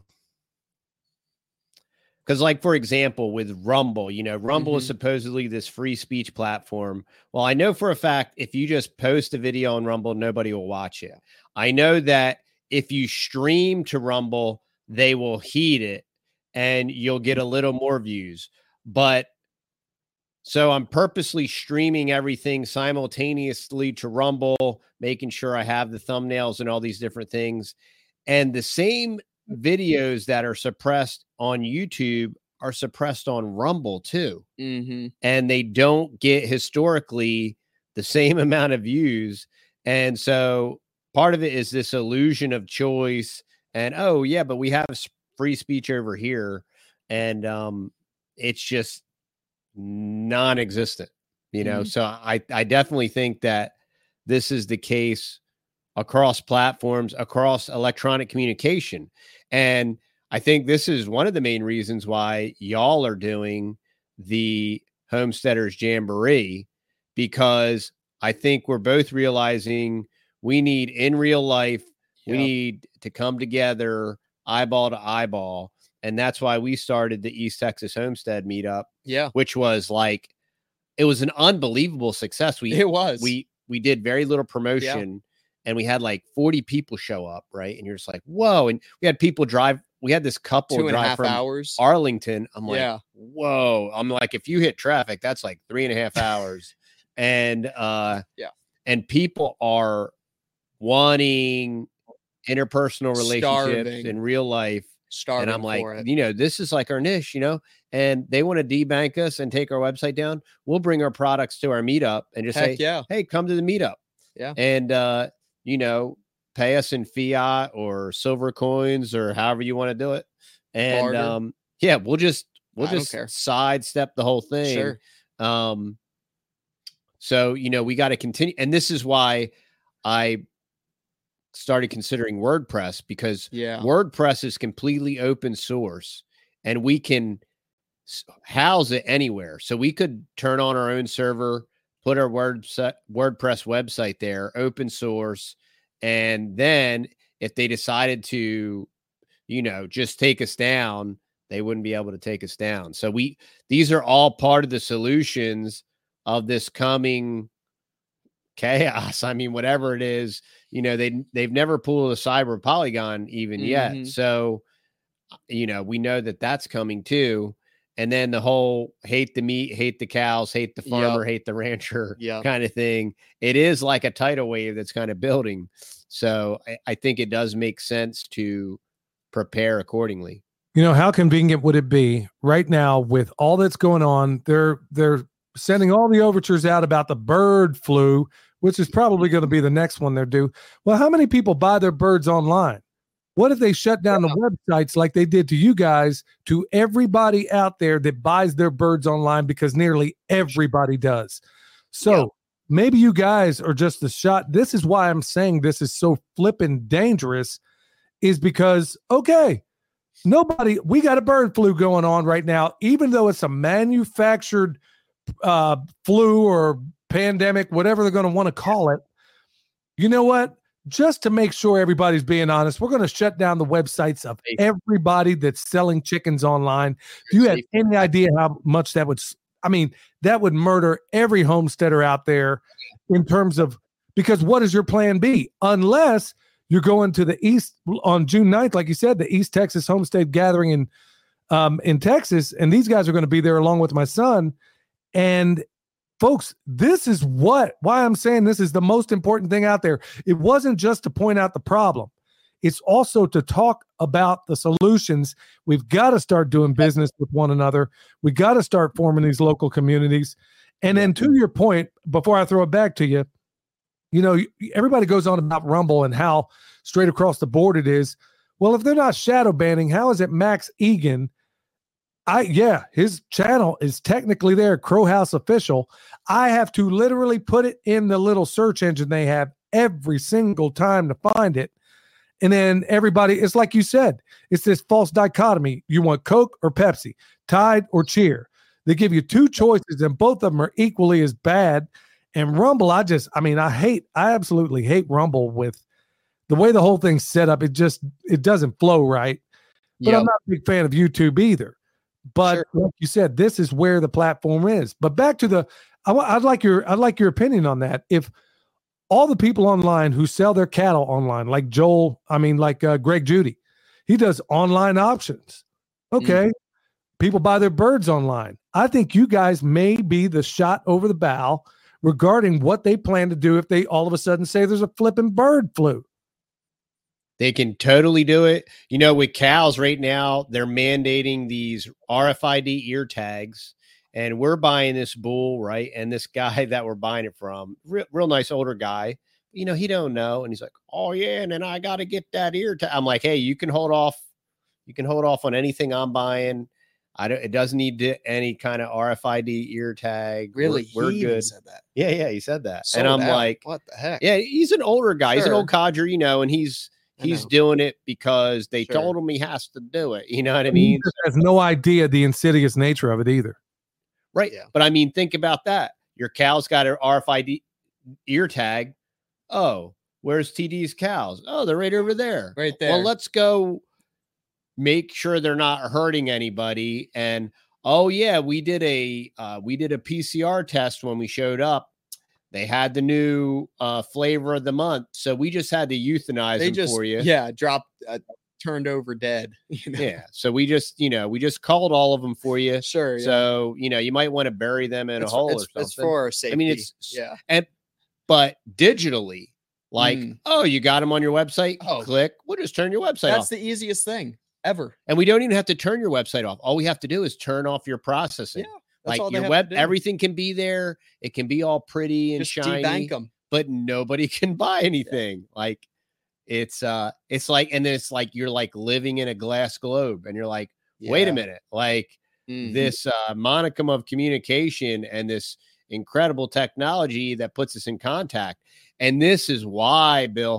because, like, for example, with Rumble, you know, Rumble mm-hmm. is supposedly this free speech platform. Well, I know for a fact, if you just post a video on Rumble, nobody will watch it. I know that if you stream to Rumble, they will heed it and you'll get a little more views. But so I'm purposely streaming everything simultaneously to Rumble, making sure I have the thumbnails and all these different things. And the same videos that are suppressed on YouTube are suppressed on Rumble too. Mm-hmm. And they don't get historically the same amount of views. And so part of it is this illusion of choice. And, oh yeah, but we have free speech over here. And um, it's just non-existent, you know? Mm-hmm. So I, I definitely think that this is the case across platforms, across electronic communication. And I think this is one of the main reasons why y'all are doing the Homesteaders Jamboree, because I think we're both realizing we need in real life, yep. we need to come together eyeball to eyeball. And that's why we started the East Texas Homestead meetup. Yeah. Which was like, it was an unbelievable success. We, it was, we, we did very little promotion. Yeah. And we had like forty people show up, right? And you're just like, whoa. And we had people drive. We had this couple Two and drive a half from hours. Arlington. I'm like, yeah. whoa. I'm like, if you hit traffic, that's like three and a half hours. And uh, yeah. And people are wanting interpersonal relationships Starving. in real life. Starving and I'm like, for it. you know, this is like our niche, you know, and they want to debank us and take our website down. We'll bring our products to our meetup and just Heck say, yeah. hey, come to the meetup. Yeah. And, uh, you know, pay us in fiat or silver coins or however you want to do it. And, Barter. um, yeah, we'll just, we'll I don't just care. sidestep the whole thing. Sure. Um, so, you know, we got to continue. And this is why I started considering WordPress because Yeah. WordPress is completely open source and we can house it anywhere. So we could turn on our own server, put our WordPress WordPress website there, open source. And then if they decided to, you know, just take us down, they wouldn't be able to take us down. So we, these are all part of the solutions of this coming chaos. I mean, whatever it is, you know, they, they've never pulled a cyber Polygon even Mhm. yet. So, you know, we know that that's coming too. And then the whole hate the meat, hate the cows, hate the farmer, Yep. hate the rancher Yep. kind of thing. It is like a tidal wave that's kind of building. So I, I think it does make sense to prepare accordingly. You know, how convenient would it be right now with all that's going on? They're they're sending all the overtures out about the bird flu, which is probably going to be the next one they're due. Well, how many people buy their birds online? What if they shut down Yeah. the websites like they did to you guys, to everybody out there that buys their birds online, because nearly everybody does. So Yeah. maybe you guys are just the shot. This is why I'm saying this is so flippin' dangerous, is because, okay, nobody, we got a bird flu going on right now, even though it's a manufactured uh, flu or pandemic, whatever they're going to want to call it. You know what? Just to make sure everybody's being honest, we're going to shut down the websites of everybody that's selling chickens online. Do you have any idea how much that would, I mean, that would murder every homesteader out there in terms of, because what is your plan B? Unless you're going to the East on June ninth, like you said, the East Texas Homestead Gathering in, um, in Texas, and these guys are going to be there along with my son. And folks, this is what, why I'm saying this is the most important thing out there. It wasn't just to point out the problem. It's also to talk about the solutions. We've got to start doing business with one another. We got to start forming these local communities. And then to your point, before I throw it back to you, you know, everybody goes on about Rumble and how straight across the board it is. Well, if they're not shadow banning, how is it Max Egan? I, yeah, his channel is technically there, Crow House Official. I have to literally put it in the little search engine they have every single time to find it. And then everybody, it's like you said, it's this false dichotomy. You want Coke or Pepsi, Tide or Cheer. They give you two choices and both of them are equally as bad. And Rumble, I just, I mean, I hate, I absolutely hate Rumble with the way the whole thing's set up. It just, it doesn't flow right. But Yep. I'm not a big fan of YouTube either. But Sure. like you said, this is where the platform is. But back to the, I, wa- I'd like your, I'd like your opinion on that. If all the people online who sell their cattle online, like Joel, I mean, like uh, Greg Judy, he does online options. Okay. People buy their birds online. I think you guys may be the shot over the bow regarding what they plan to do if they all of a sudden say there's a flipping bird flu. They can totally do it. You know, with cows right now, they're mandating these R F I D ear tags, and we're buying this bull, right? And this guy that we're buying it from, real, real nice older guy, you know, he don't know. And he's like, oh yeah. And then I got to get that ear tag. I'm like, hey, you can hold off. You can hold off on anything I'm buying. I don't, it doesn't need to, any kind of R F I D ear tag. Really? We're, we're He even good. said that. Yeah. Yeah. He said that. Sold and I'm out. like, what the heck? yeah, he's an older guy. He's an Sure. old codger, you know, and he's, I he's know. doing it because they Sure. told him he has to do it. You know what I He mean? just has no idea the insidious nature of it either. Right. Yeah. But I mean, think about that. Your cow's got an R F I D ear tag. Oh, where's T D's cows? Oh, they're right over there. Right there. Well, let's go make sure they're not hurting anybody. And oh yeah, we did a uh, we did a P C R test when we showed up. They had the new uh, flavor of the month, so we just had to euthanize they them just for you. yeah dropped uh, turned over dead. You know? Yeah. So we just, you know, we just called all of them for you. Sure. Yeah. So, you know, you might want to bury them in it's, a hole it's, or something. it's for our safety. I mean, it's yeah. and but digitally, like, Mm. oh, you got them on your website. Oh. Click. We'll just turn your website That's off, the easiest thing ever. and we don't even have to turn your website off. All we have to do is turn off your processing. Yeah. That's Like all they your have web, to do. everything can be there. It can be all pretty and Just shiny, debank them. but nobody can buy anything. Like it's uh, it's like, and then it's like you're like living in a glass globe, and you're like, wait a minute, like. Mhm. This uh, monicum of communication and this incredible technology that puts us in contact. And this is why, Bill,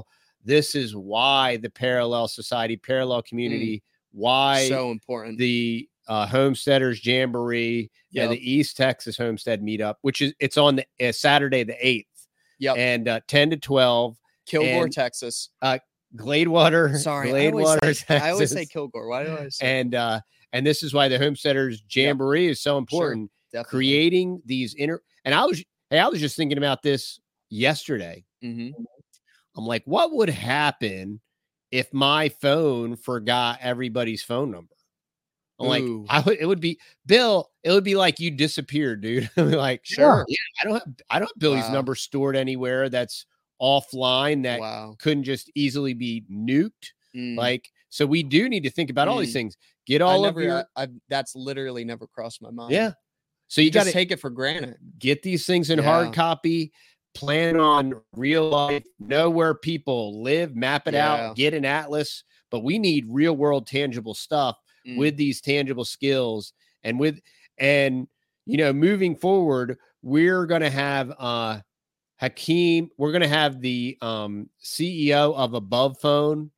This is why the parallel society, parallel community, mm. why so important. The uh, Homesteaders Jamboree yep. and the East Texas Homestead Meetup, which is it's on the, uh, Saturday the eighth. Yep. And uh, ten to twelve. Kilgore, and, Texas. Uh, Gladewater. Sorry, Gladewater, I, always Texas. say, I always say Kilgore. Why do I say? And uh, and this is why the Homesteaders Jamboree yep. is so important. Sure, creating these inner. And I was hey, I was just thinking about this yesterday. Mm-hmm. I'm like, what would happen if my phone forgot everybody's phone number? I'm Ooh. like, I would. It would be Bill. It would be like you disappeared, dude. like, sure, yeah, I don't have. I don't have Billy's wow. number stored anywhere. That's offline. That wow. couldn't just easily be nuked. Mm. Like, so we do need to think about mm. all these things. Get all I never, of your. I, I, that's literally never crossed my mind. Yeah. So you, you got to take it for granted. Get these things in yeah. hard copy. Plan on real life. Know where people live. Map it yeah. out. Get an atlas. But we need real world tangible stuff. With these tangible skills and with, and, you know, moving forward, we're going to have uh, Hakeem, we're going to have the um, C E O of Above Phone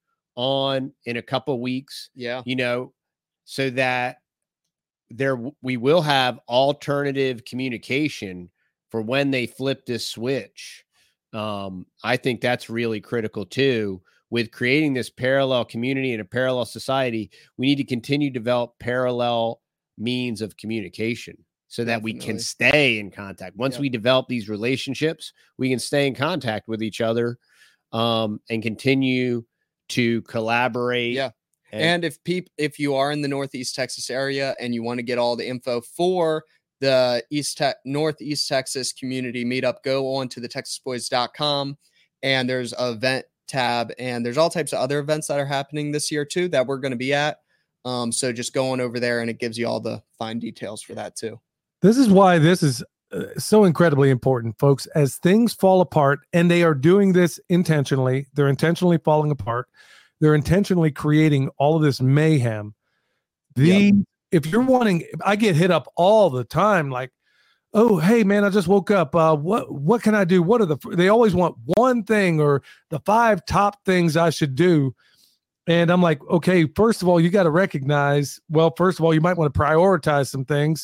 on in a couple of weeks. Yeah. You know, so that there, we will have alternative communication for when they flip this switch. Um, I think that's really critical too. With creating this parallel community and a parallel society, we need to continue to develop parallel means of communication so that Definitely. we can stay in contact. Once yeah. we develop these relationships, we can stay in contact with each other um, and continue to collaborate. Yeah. And, and if people, if you are in the Northeast Texas area and you want to get all the info for the East Te- Northeast Texas community meetup, go on to the texas boys dot com and there's an event tab, and there's all types of other events that are happening this year too that we're going to be at. Um, so just go on over there and it gives you all the fine details for that too. This is why this is uh, so incredibly important, folks, as things fall apart, and they are doing this intentionally. They're intentionally falling apart. They're intentionally creating all of this mayhem. The, yep. If you're wanting, I get hit up all the time. Like, oh, hey man, I just woke up. Uh, what, what can I do? What are the, they always want one thing or the five top things I should do. And I'm like, okay, first of all, you got to recognize, well, first of all, you might want to prioritize some things.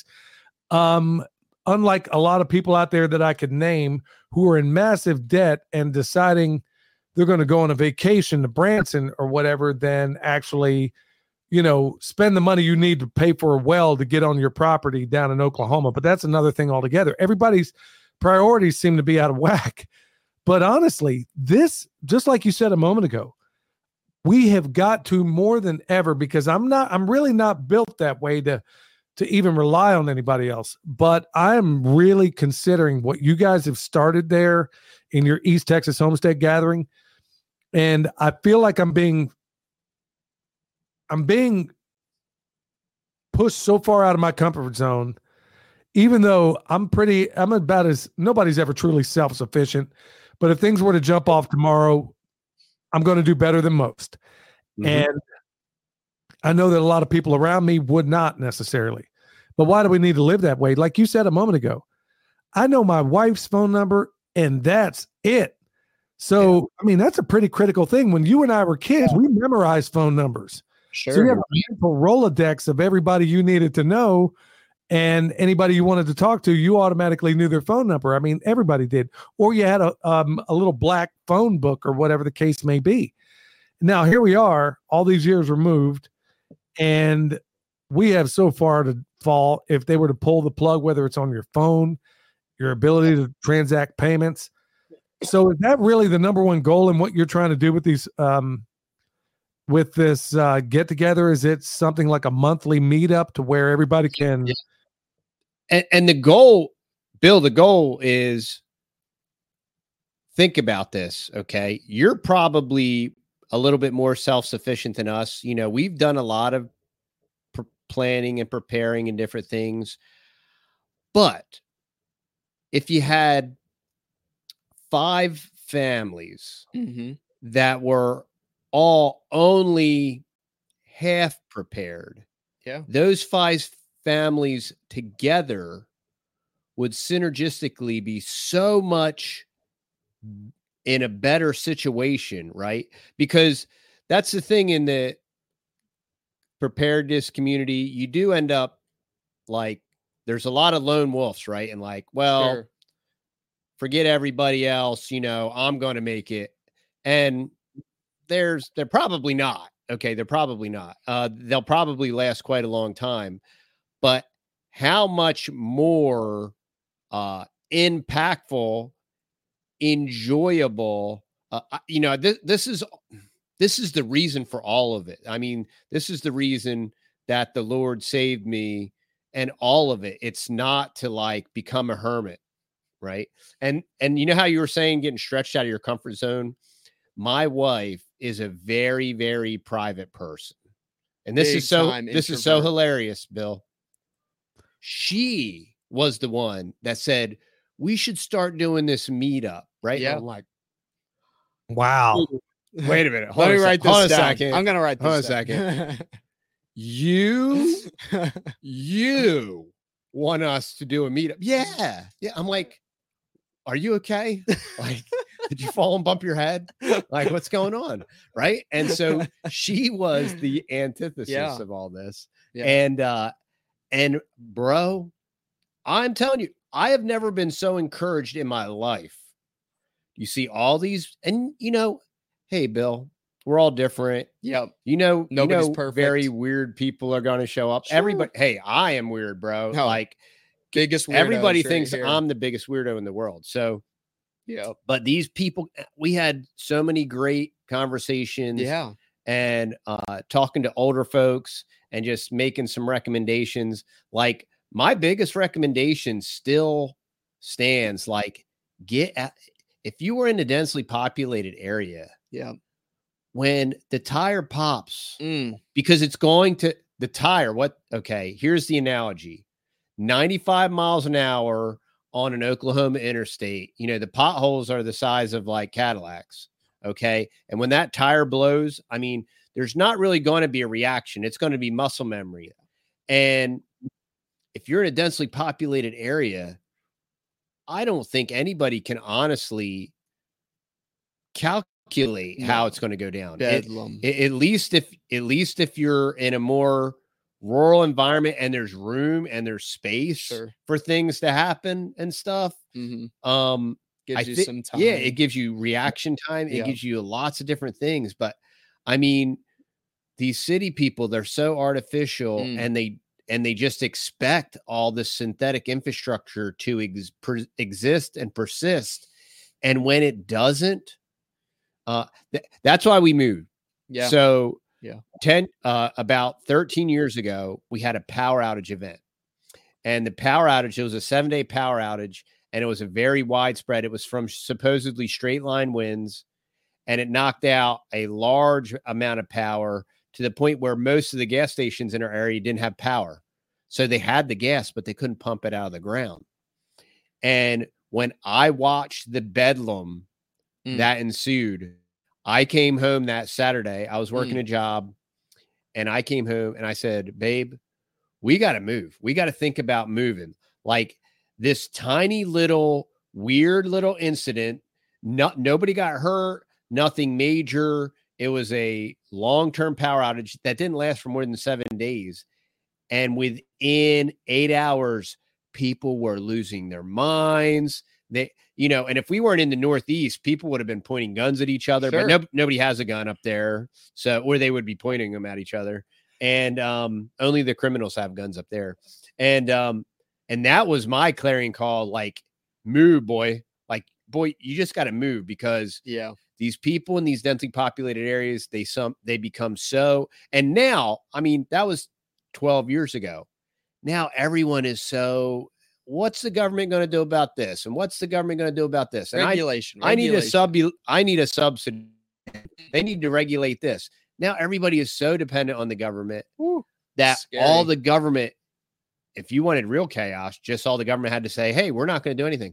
Um, unlike a lot of people out there that I could name who are in massive debt and deciding they're going to go on a vacation to Branson or whatever, then actually, you know, spend the money you need to pay for a well to get on your property down in Oklahoma. But that's another thing altogether. Everybody's priorities seem to be out of whack. But honestly, this, just like you said a moment ago, we have got to more than ever, because I'm not, I'm really not built that way to, to even rely on anybody else. But I'm really considering what you guys have started there in your East Texas Homestead Gathering. And I feel like I'm being I'm being pushed so far out of my comfort zone, even though I'm pretty, I'm about as, nobody's ever truly self-sufficient, but if things were to jump off tomorrow, I'm going to do better than most. Mm-hmm. And I know that a lot of people around me would not necessarily, but why do we need to live that way? Like you said a moment ago, I know my wife's phone number and that's it. So, yeah. I mean, that's a pretty critical thing. When you and I were kids, we memorized phone numbers. Sure. So you have a mental Rolodex of everybody you needed to know, and anybody you wanted to talk to, you automatically knew their phone number. I mean, everybody did. Or you had a um, a little black phone book or whatever the case may be. Now, here we are, all these years removed, and we have so far to fall. If they were to pull the plug, whether it's on your phone, your ability to transact payments. So is that really the number one goal in what you're trying to do with these um with this uh, get together? Is it something like a monthly meetup to where everybody can? Yeah. And, and the goal, Bill, the goal is, think about this. Okay. You're probably a little bit more self-sufficient than us. You know, we've done a lot of pr- planning and preparing and different things, but if you had five families mm-hmm. that were all only half prepared, yeah, those five families together would synergistically be so much in a better situation, right? Because that's the thing in the preparedness community. You do end up like, there's a lot of lone wolves, right? And like, well, Sure. forget everybody else, you know, I'm going to make it. And there's, they're probably not. Okay. They're probably not. Uh, they'll probably last quite a long time. But how much more uh, impactful, enjoyable, uh, you know, this, this is, this is the reason for all of it. I mean, this is the reason that the Lord saved me and all of it. It's not to like become a hermit. Right. And, and you know how you were saying getting stretched out of your comfort zone? My wife is a very, very private person. And this Big is so, time this is so introvert. hilarious, Bill. She was the one that said, we should start doing this meetup. Right. Yeah. And I'm like, Wow. wait a minute. Hold Let me on a sec- write hold this on a down. second. I'm going to write this Hold on a down. You, you want us to do a meetup? Yeah. Yeah. I'm like, are you okay? Like, did you fall and bump your head? Like, what's going on? Right. And so she was the antithesis Yeah. of all this. Yeah. And, uh, and bro, I'm telling you, I have never been so encouraged in my life. You see all these, and you know, hey, Bill, we're all different. Yep. You know, Nobody's you know, perfect. very weird people are going to show up. Sure. Everybody, hey, I am weird, bro. No. Like, Biggest weirdos everybody right thinks here. I'm the biggest weirdo in the world. So, Yeah. but these people, we had so many great conversations. Yeah. And uh, talking to older folks and just making some recommendations. Like, my biggest recommendation still stands. Like, get at, if you were in a densely populated area, Yeah. when the tire pops, Mm. because it's going to the tire. What? Okay, here's the analogy: ninety-five miles an hour on an Oklahoma interstate. You know, the potholes are the size of like Cadillacs. Okay. And when that tire blows, I mean, there's not really going to be a reaction. It's going to be muscle memory. And if you're in a densely populated area, I don't think anybody can honestly calculate No. how it's going to go down. It- Bedlam. it- at least if, at least if you're in a more rural environment and there's room and there's space Sure. for things to happen and stuff. hmm Um, Gives I you thi- some time. Yeah, it gives you reaction time. It Yeah. gives you lots of different things. But I mean, these city people, they're so artificial Mm. and they and they just expect all this synthetic infrastructure to ex- per, exist and persist. And when it doesn't, uh, th- that's why we moved. yeah. So Yeah. ten uh, about thirteen years ago, we had a power outage event. And the power outage, it was a seven day power outage. And it was a very widespread. It was from supposedly straight line winds, and it knocked out a large amount of power to the point where most of the gas stations in our area didn't have power. So they had the gas, but they couldn't pump it out of the ground. And when I watched the bedlam Mm. that ensued, I came home that Saturday. I was working Mm. a job, and I came home and I said, babe, we got to move. We got to think about moving. Like, this tiny little weird little incident. Not nobody got hurt, nothing major. It was a long-term power outage that didn't last for more than seven days. And within eight hours, people were losing their minds. They, you know, and if we weren't in the Northeast, people would have been pointing guns at each other, Sure. but no, nobody has a gun up there. So, or they would be pointing them at each other. And um, only the criminals have guns up there. And, um, And that was my clarion call, like, move, boy. Like, boy, you just got to move, because Yeah. these people in these densely populated areas, they some they become so. And now, I mean, that was twelve years ago. Now everyone is so, what's the government going to do about this? And what's the government going to do about this? And I, Regulation. I need a regulation. sub. I need a subsidy. They need to regulate this. Now everybody is so dependent on the government Woo. that Scary. all the government, if you wanted real chaos, just all the government had to say, hey, we're not going to do anything.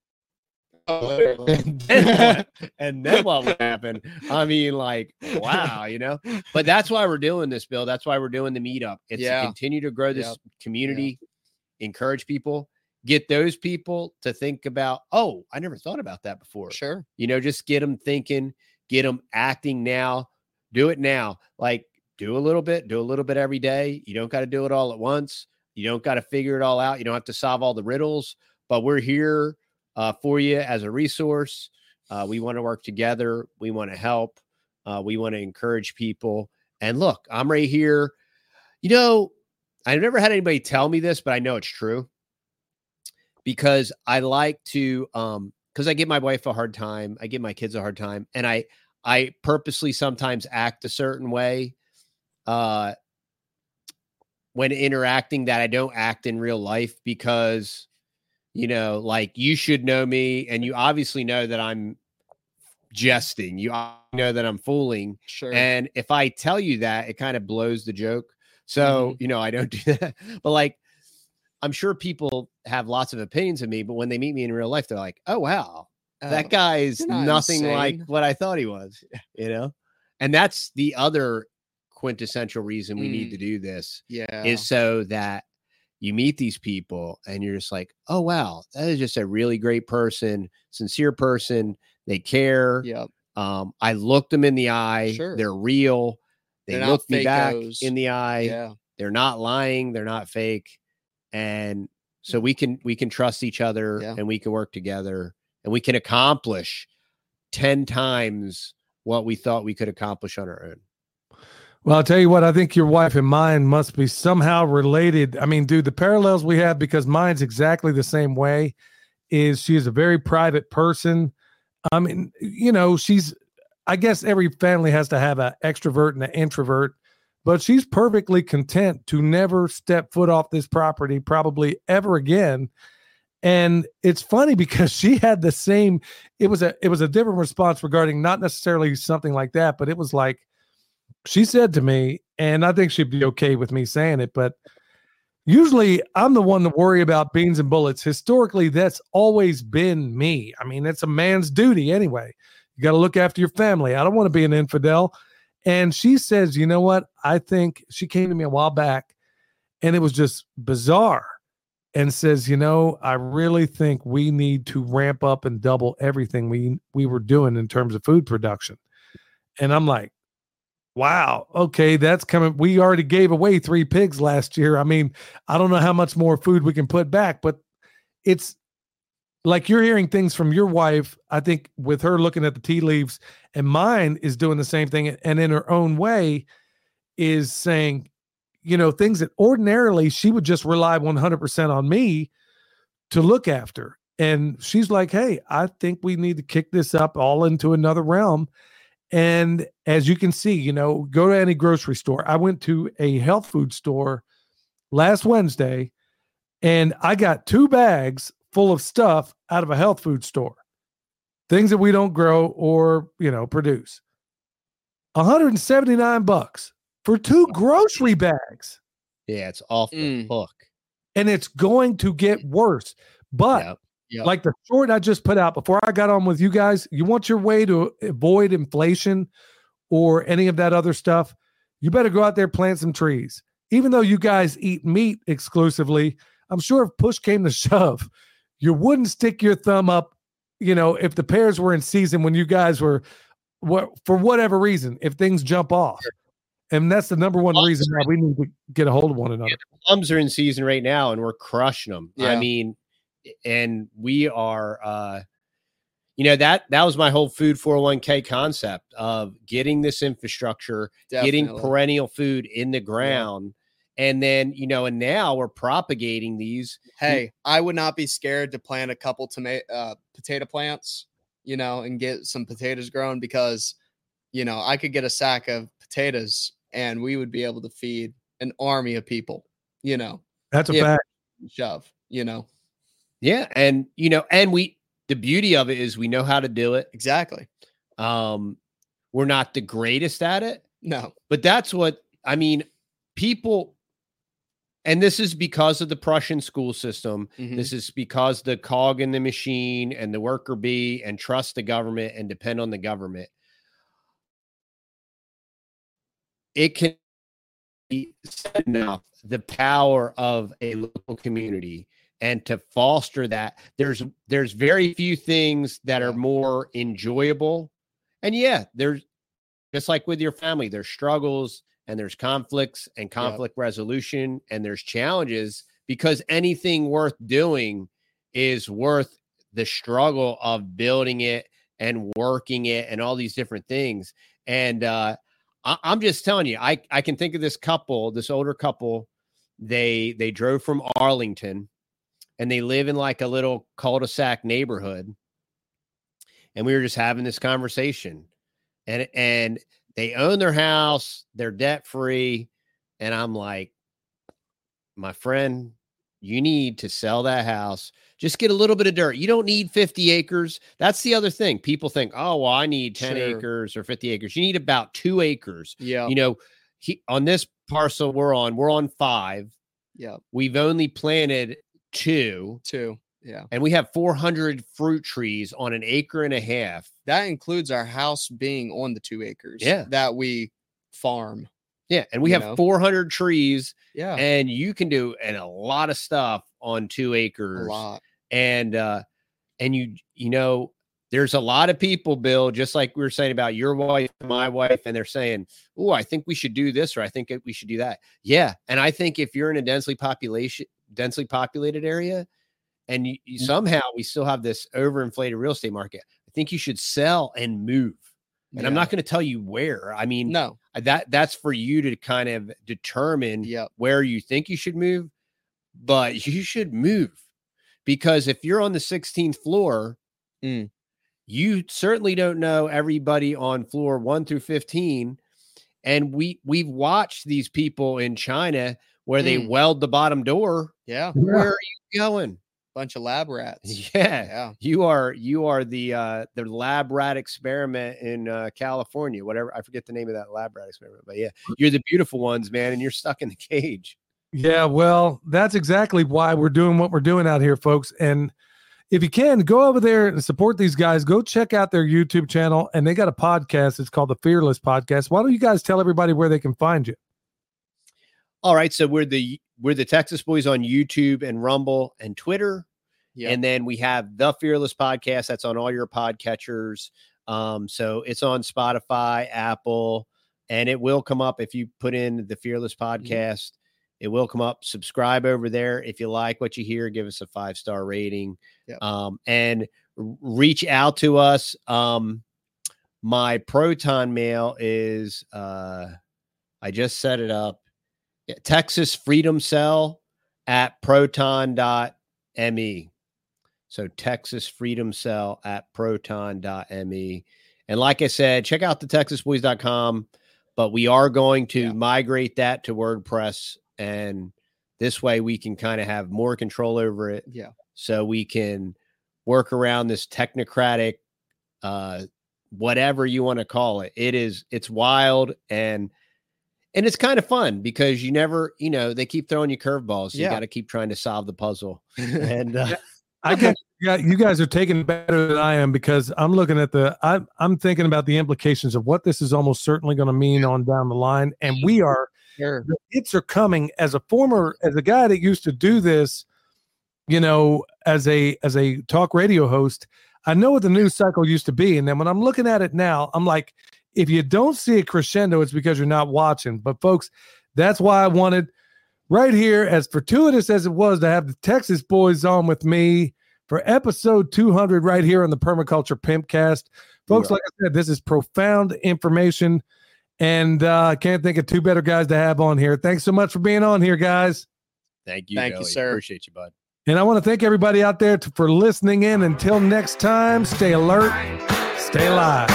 and, then what, and then what would happen? I mean, like, wow, you know, but that's why we're doing this, Bill. That's why we're doing the meetup. It's Yeah. to continue to grow this Yep. community, encourage people, get those people to think about, oh, I never thought about that before. Sure. You know, just get them thinking, get them acting now, do it now. Like do a little bit, do a little bit every day. You don't got to do it all at once. You don't got to figure it all out. You don't have to solve all the riddles, but we're here uh, for you as a resource. Uh, we want to work together. We want to help. Uh, we want to encourage people. And look, I'm right here. You know, I've never had anybody tell me this, but I know it's true because I like to, um, because I give my wife a hard time. I give my kids a hard time. And I, I purposely sometimes act a certain way uh, when interacting that I don't act in real life because, you know, like you should know me and you obviously know that I'm jesting. You know that I'm fooling. Sure. And if I tell you that, it kind of blows the joke. So, Mm-hmm. you know, I don't do that. But like, I'm sure people have lots of opinions of me, but when they meet me in real life, they're like, oh, wow, that Oh, guy is you're not nothing like insane. what I thought he was, you know? And that's the other quintessential reason we need Mm. to do this Yeah. is so that you meet these people and you're just like, oh, wow, that is just a really great person, sincere person. They care. Yep. Um, I looked them in the eye. Sure. They're real. They They're not look me back fakos. in the eye. Yeah. They're not lying. They're not fake. And so we can, we can trust each other Yeah. and we can work together and we can accomplish ten times what we thought we could accomplish on our own. Well, I'll tell you what, I think your wife and mine must be somehow related. I mean, dude, the parallels we have, because mine's exactly the same way, is she is a very private person. I mean, you know, she's, I guess every family has to have an extrovert and an introvert, but she's perfectly content to never step foot off this property probably ever again. And it's funny because she had the same, it was a, it was a different response regarding not necessarily something like that, but it was like, she said to me, and I think she'd be okay with me saying it, but usually I'm the one to worry about beans and bullets. Historically, that's always been me. I mean, it's a man's duty anyway. You got to look after your family. I don't want to be an infidel. And she says, you know what? I think she came to me a while back and it was just bizarre and says, you know, I really think we need to ramp up and double everything we, we were doing in terms of food production. And I'm like, wow. Okay. That's coming. We already gave away three pigs last year. I mean, I don't know how much more food we can put back, but it's like you're hearing things from your wife, I think, with her looking at the tea leaves, and mine is doing the same thing. And in her own way is saying, you know, things that ordinarily she would just rely one hundred percent on me to look after. And she's like, hey, I think we need to kick this up all into another realm. And as you can see, you know, go to any grocery store. I went to a health food store last Wednesday and I got two bags full of stuff out of a health food store, things that we don't grow or, you know, produce. one hundred seventy-nine bucks for two grocery bags. Yeah, it's off the Mm. hook. And it's going to get worse. But Yep. Yep. like the short I just put out before I got on with you guys, you want your way to avoid inflation or any of that other stuff, you better go out there, plant some trees. Even though you guys eat meat exclusively, I'm sure if push came to shove, you wouldn't stick your thumb up, you know, if the pears were in season when you guys were, what for whatever reason, if things jump off. And that's the number one reason why we need to get a hold of one another. Plums are in season right now and we're crushing them. I Yeah. mean, and we are, uh, you know, that, that was my whole food four oh one k concept of getting this infrastructure, getting Definitely. perennial food in the ground. And then, you know, and now we're propagating these. Hey, I would not be scared to plant a couple tomato uh, potato plants, you know, and get some potatoes grown because, you know, I could get a sack of potatoes and we would be able to feed an army of people, you know, That's a Yeah. fact. shove, you know. Yeah. And, you know, and we, the beauty of it is we know how to do it. Exactly. Um, we're not the greatest at it, No. but that's what, I mean, people, and this is because of the Prussian school system. Mhm. This is because the cog in the machine and the worker bee and trust the government and depend on the government. It can be said enough, the power of a local community and to foster that. There's there's very few things that are more enjoyable. And yeah, there's just like with your family, there's struggles and there's conflicts and conflict yep. resolution, and there's challenges, because anything worth doing is worth the struggle of building it and working it and all these different things. And uh, I, I'm just telling you, I, I can think of this couple, this older couple, they, they drove from Arlington, and they live in like a little cul-de-sac neighborhood. And we were just having this conversation, and, and they own their house, they're debt free. And I'm like, my friend, you need to sell that house. Just get a little bit of dirt. You don't need fifty acres. That's the other thing. People think, oh, well, I need ten sure. acres or fifty acres. You need about two acres. Yeah. You know, he, on this parcel we're on, we're on five. Yeah. We've only planted two. Two. Yeah. And we have four hundred fruit trees on an acre and a half. That includes our house being on the two acres yeah. that we farm. Yeah. And we have know? four hundred trees. Yeah. And you can do and a lot of stuff on two acres. A lot. And, uh, and you, you know, there's a lot of people, Bill, just like we were saying about your wife, my wife, and they're saying, oh, I think we should do this, or I think we should do that. Yeah. And I think if you're in a densely population, densely populated area, and you, you, somehow we still have this overinflated real estate market, I think you should sell and move. And yeah. I'm not going to tell you where. I mean, no, that that's for you to kind of determine yep. where you think you should move, but you should move, because if you're on the sixteenth floor, mm. you certainly don't know everybody on floor one through fifteen. And we we've watched these people in China where mm. they weld the bottom door. Yeah. Where are you going? Bunch of lab rats. Yeah, yeah. You are you are the uh, the lab rat experiment in uh, California. Whatever, I forget the name of that lab rat experiment, but yeah, you're the beautiful ones, man, and you're stuck in the cage. Yeah, well, that's exactly why we're doing what we're doing out here, folks. And if you can, go over there and support these guys. Go check out their YouTube channel, and they got a podcast. It's called the Fearless Podcast. Why don't you guys tell everybody where they can find you? All right, so we're the we're the Texas Boys on YouTube and Rumble and Twitter. Yep. And then we have the Fearless Podcast. That's on all your podcatchers. Um, so it's on Spotify, Apple, and it will come up if you put in the Fearless Podcast. Mm-hmm. It will come up. Subscribe over there. If you like what you hear, give us a five-star rating. Yep. Um, and reach out to us. Um, my Proton mail is, uh, I just set it up. Texas Freedom Cell at proton dot me. So Texas Freedom Cell at proton dot me. And like I said, check out the texas boys dot com, but we are going to yeah. migrate that to WordPress. And this way we can kind of have more control over it. Yeah. So we can work around this technocratic, uh, whatever you want to call it. It is, it's wild. And, and it's kind of fun because you never, you know, they keep throwing you curveballs. So yeah. You got to keep trying to solve the puzzle. And, uh, I guess yeah, you guys are taking it better than I am, because I'm looking at the, I'm, I'm thinking about the implications of what this is almost certainly going to mean on down the line. And we are, sure. the hits are coming. As a former, as a guy that used to do this, you know, as a, as a talk radio host, I know what the news cycle used to be. And then when I'm looking at it now, I'm like, if you don't see a crescendo, it's because you're not watching. But folks, that's why I wanted right here, as fortuitous as it was to have the Texas Boys on with me for episode two hundred right here on the Permaculture Pimpcast. Folks, yeah. like I said, this is profound information, and I uh, can't think of two better guys to have on here. Thanks so much for being on here, guys. Thank you. Thank Billy. you, sir. Appreciate you, bud. And I want to thank everybody out there to, for listening in. Until next time, stay alert, stay alive.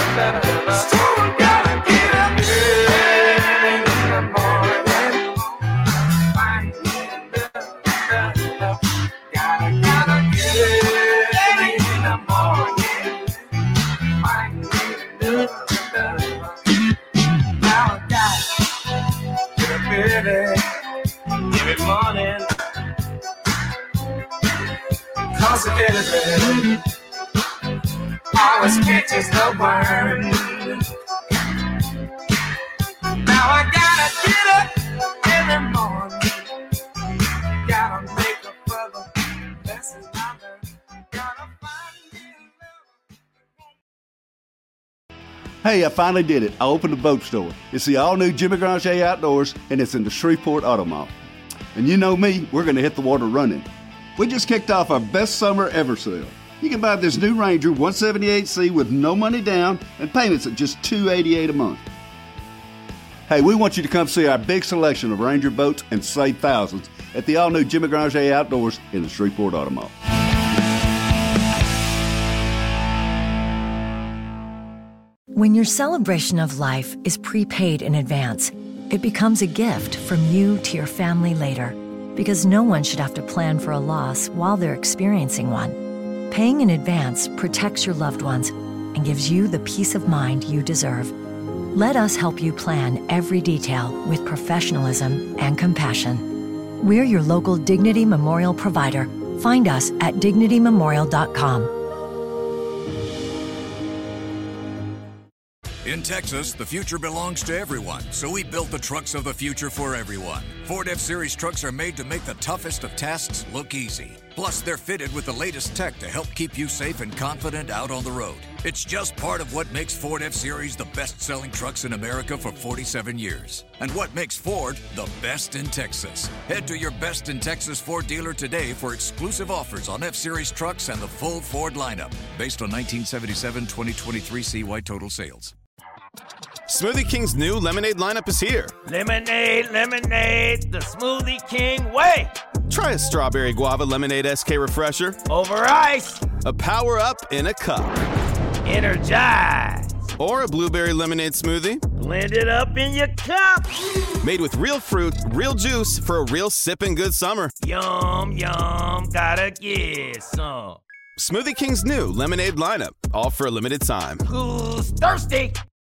Every morning, cause of anything, always catches the worm. Now I gotta get up every morning, gotta make a brother. Hey, I finally did it. I opened a boat store. It's the all-new Jimmy Granger Outdoors, and it's in the Shreveport Auto Mall. And you know me, we're going to hit the water running. We just kicked off our best summer ever sale. You can buy this new Ranger one seventy-eight C with no money down and payments at just two hundred eighty-eight dollars a month. Hey, we want you to come see our big selection of Ranger boats and save thousands at the all-new Jimmy Granger Outdoors in the Shreveport Auto Mall. When your celebration of life is prepaid in advance, it becomes a gift from you to your family later, because no one should have to plan for a loss while they're experiencing one. Paying in advance protects your loved ones and gives you the peace of mind you deserve. Let us help you plan every detail with professionalism and compassion. We're your local Dignity Memorial provider. Find us at dignity memorial dot com. In Texas, the future belongs to everyone, so we built the trucks of the future for everyone. Ford F-Series trucks are made to make the toughest of tasks look easy. Plus, they're fitted with the latest tech to help keep you safe and confident out on the road. It's just part of what makes Ford F-Series the best-selling trucks in America for forty-seven years. And what makes Ford the best in Texas. Head to your Best in Texas Ford dealer today for exclusive offers on F-Series trucks and the full Ford lineup, based on nineteen seventy-seven twenty twenty-three C Y total sales. Smoothie King's new lemonade lineup is here. Lemonade, lemonade, the Smoothie King way. Try a strawberry guava lemonade S K refresher. Over ice. A power up in a cup. Energize. Or a blueberry lemonade smoothie. Blend it up in your cup. Made with real fruit, real juice for a real sipping good summer. Yum, yum, gotta get some. Smoothie King's new lemonade lineup, all for a limited time. Who's thirsty?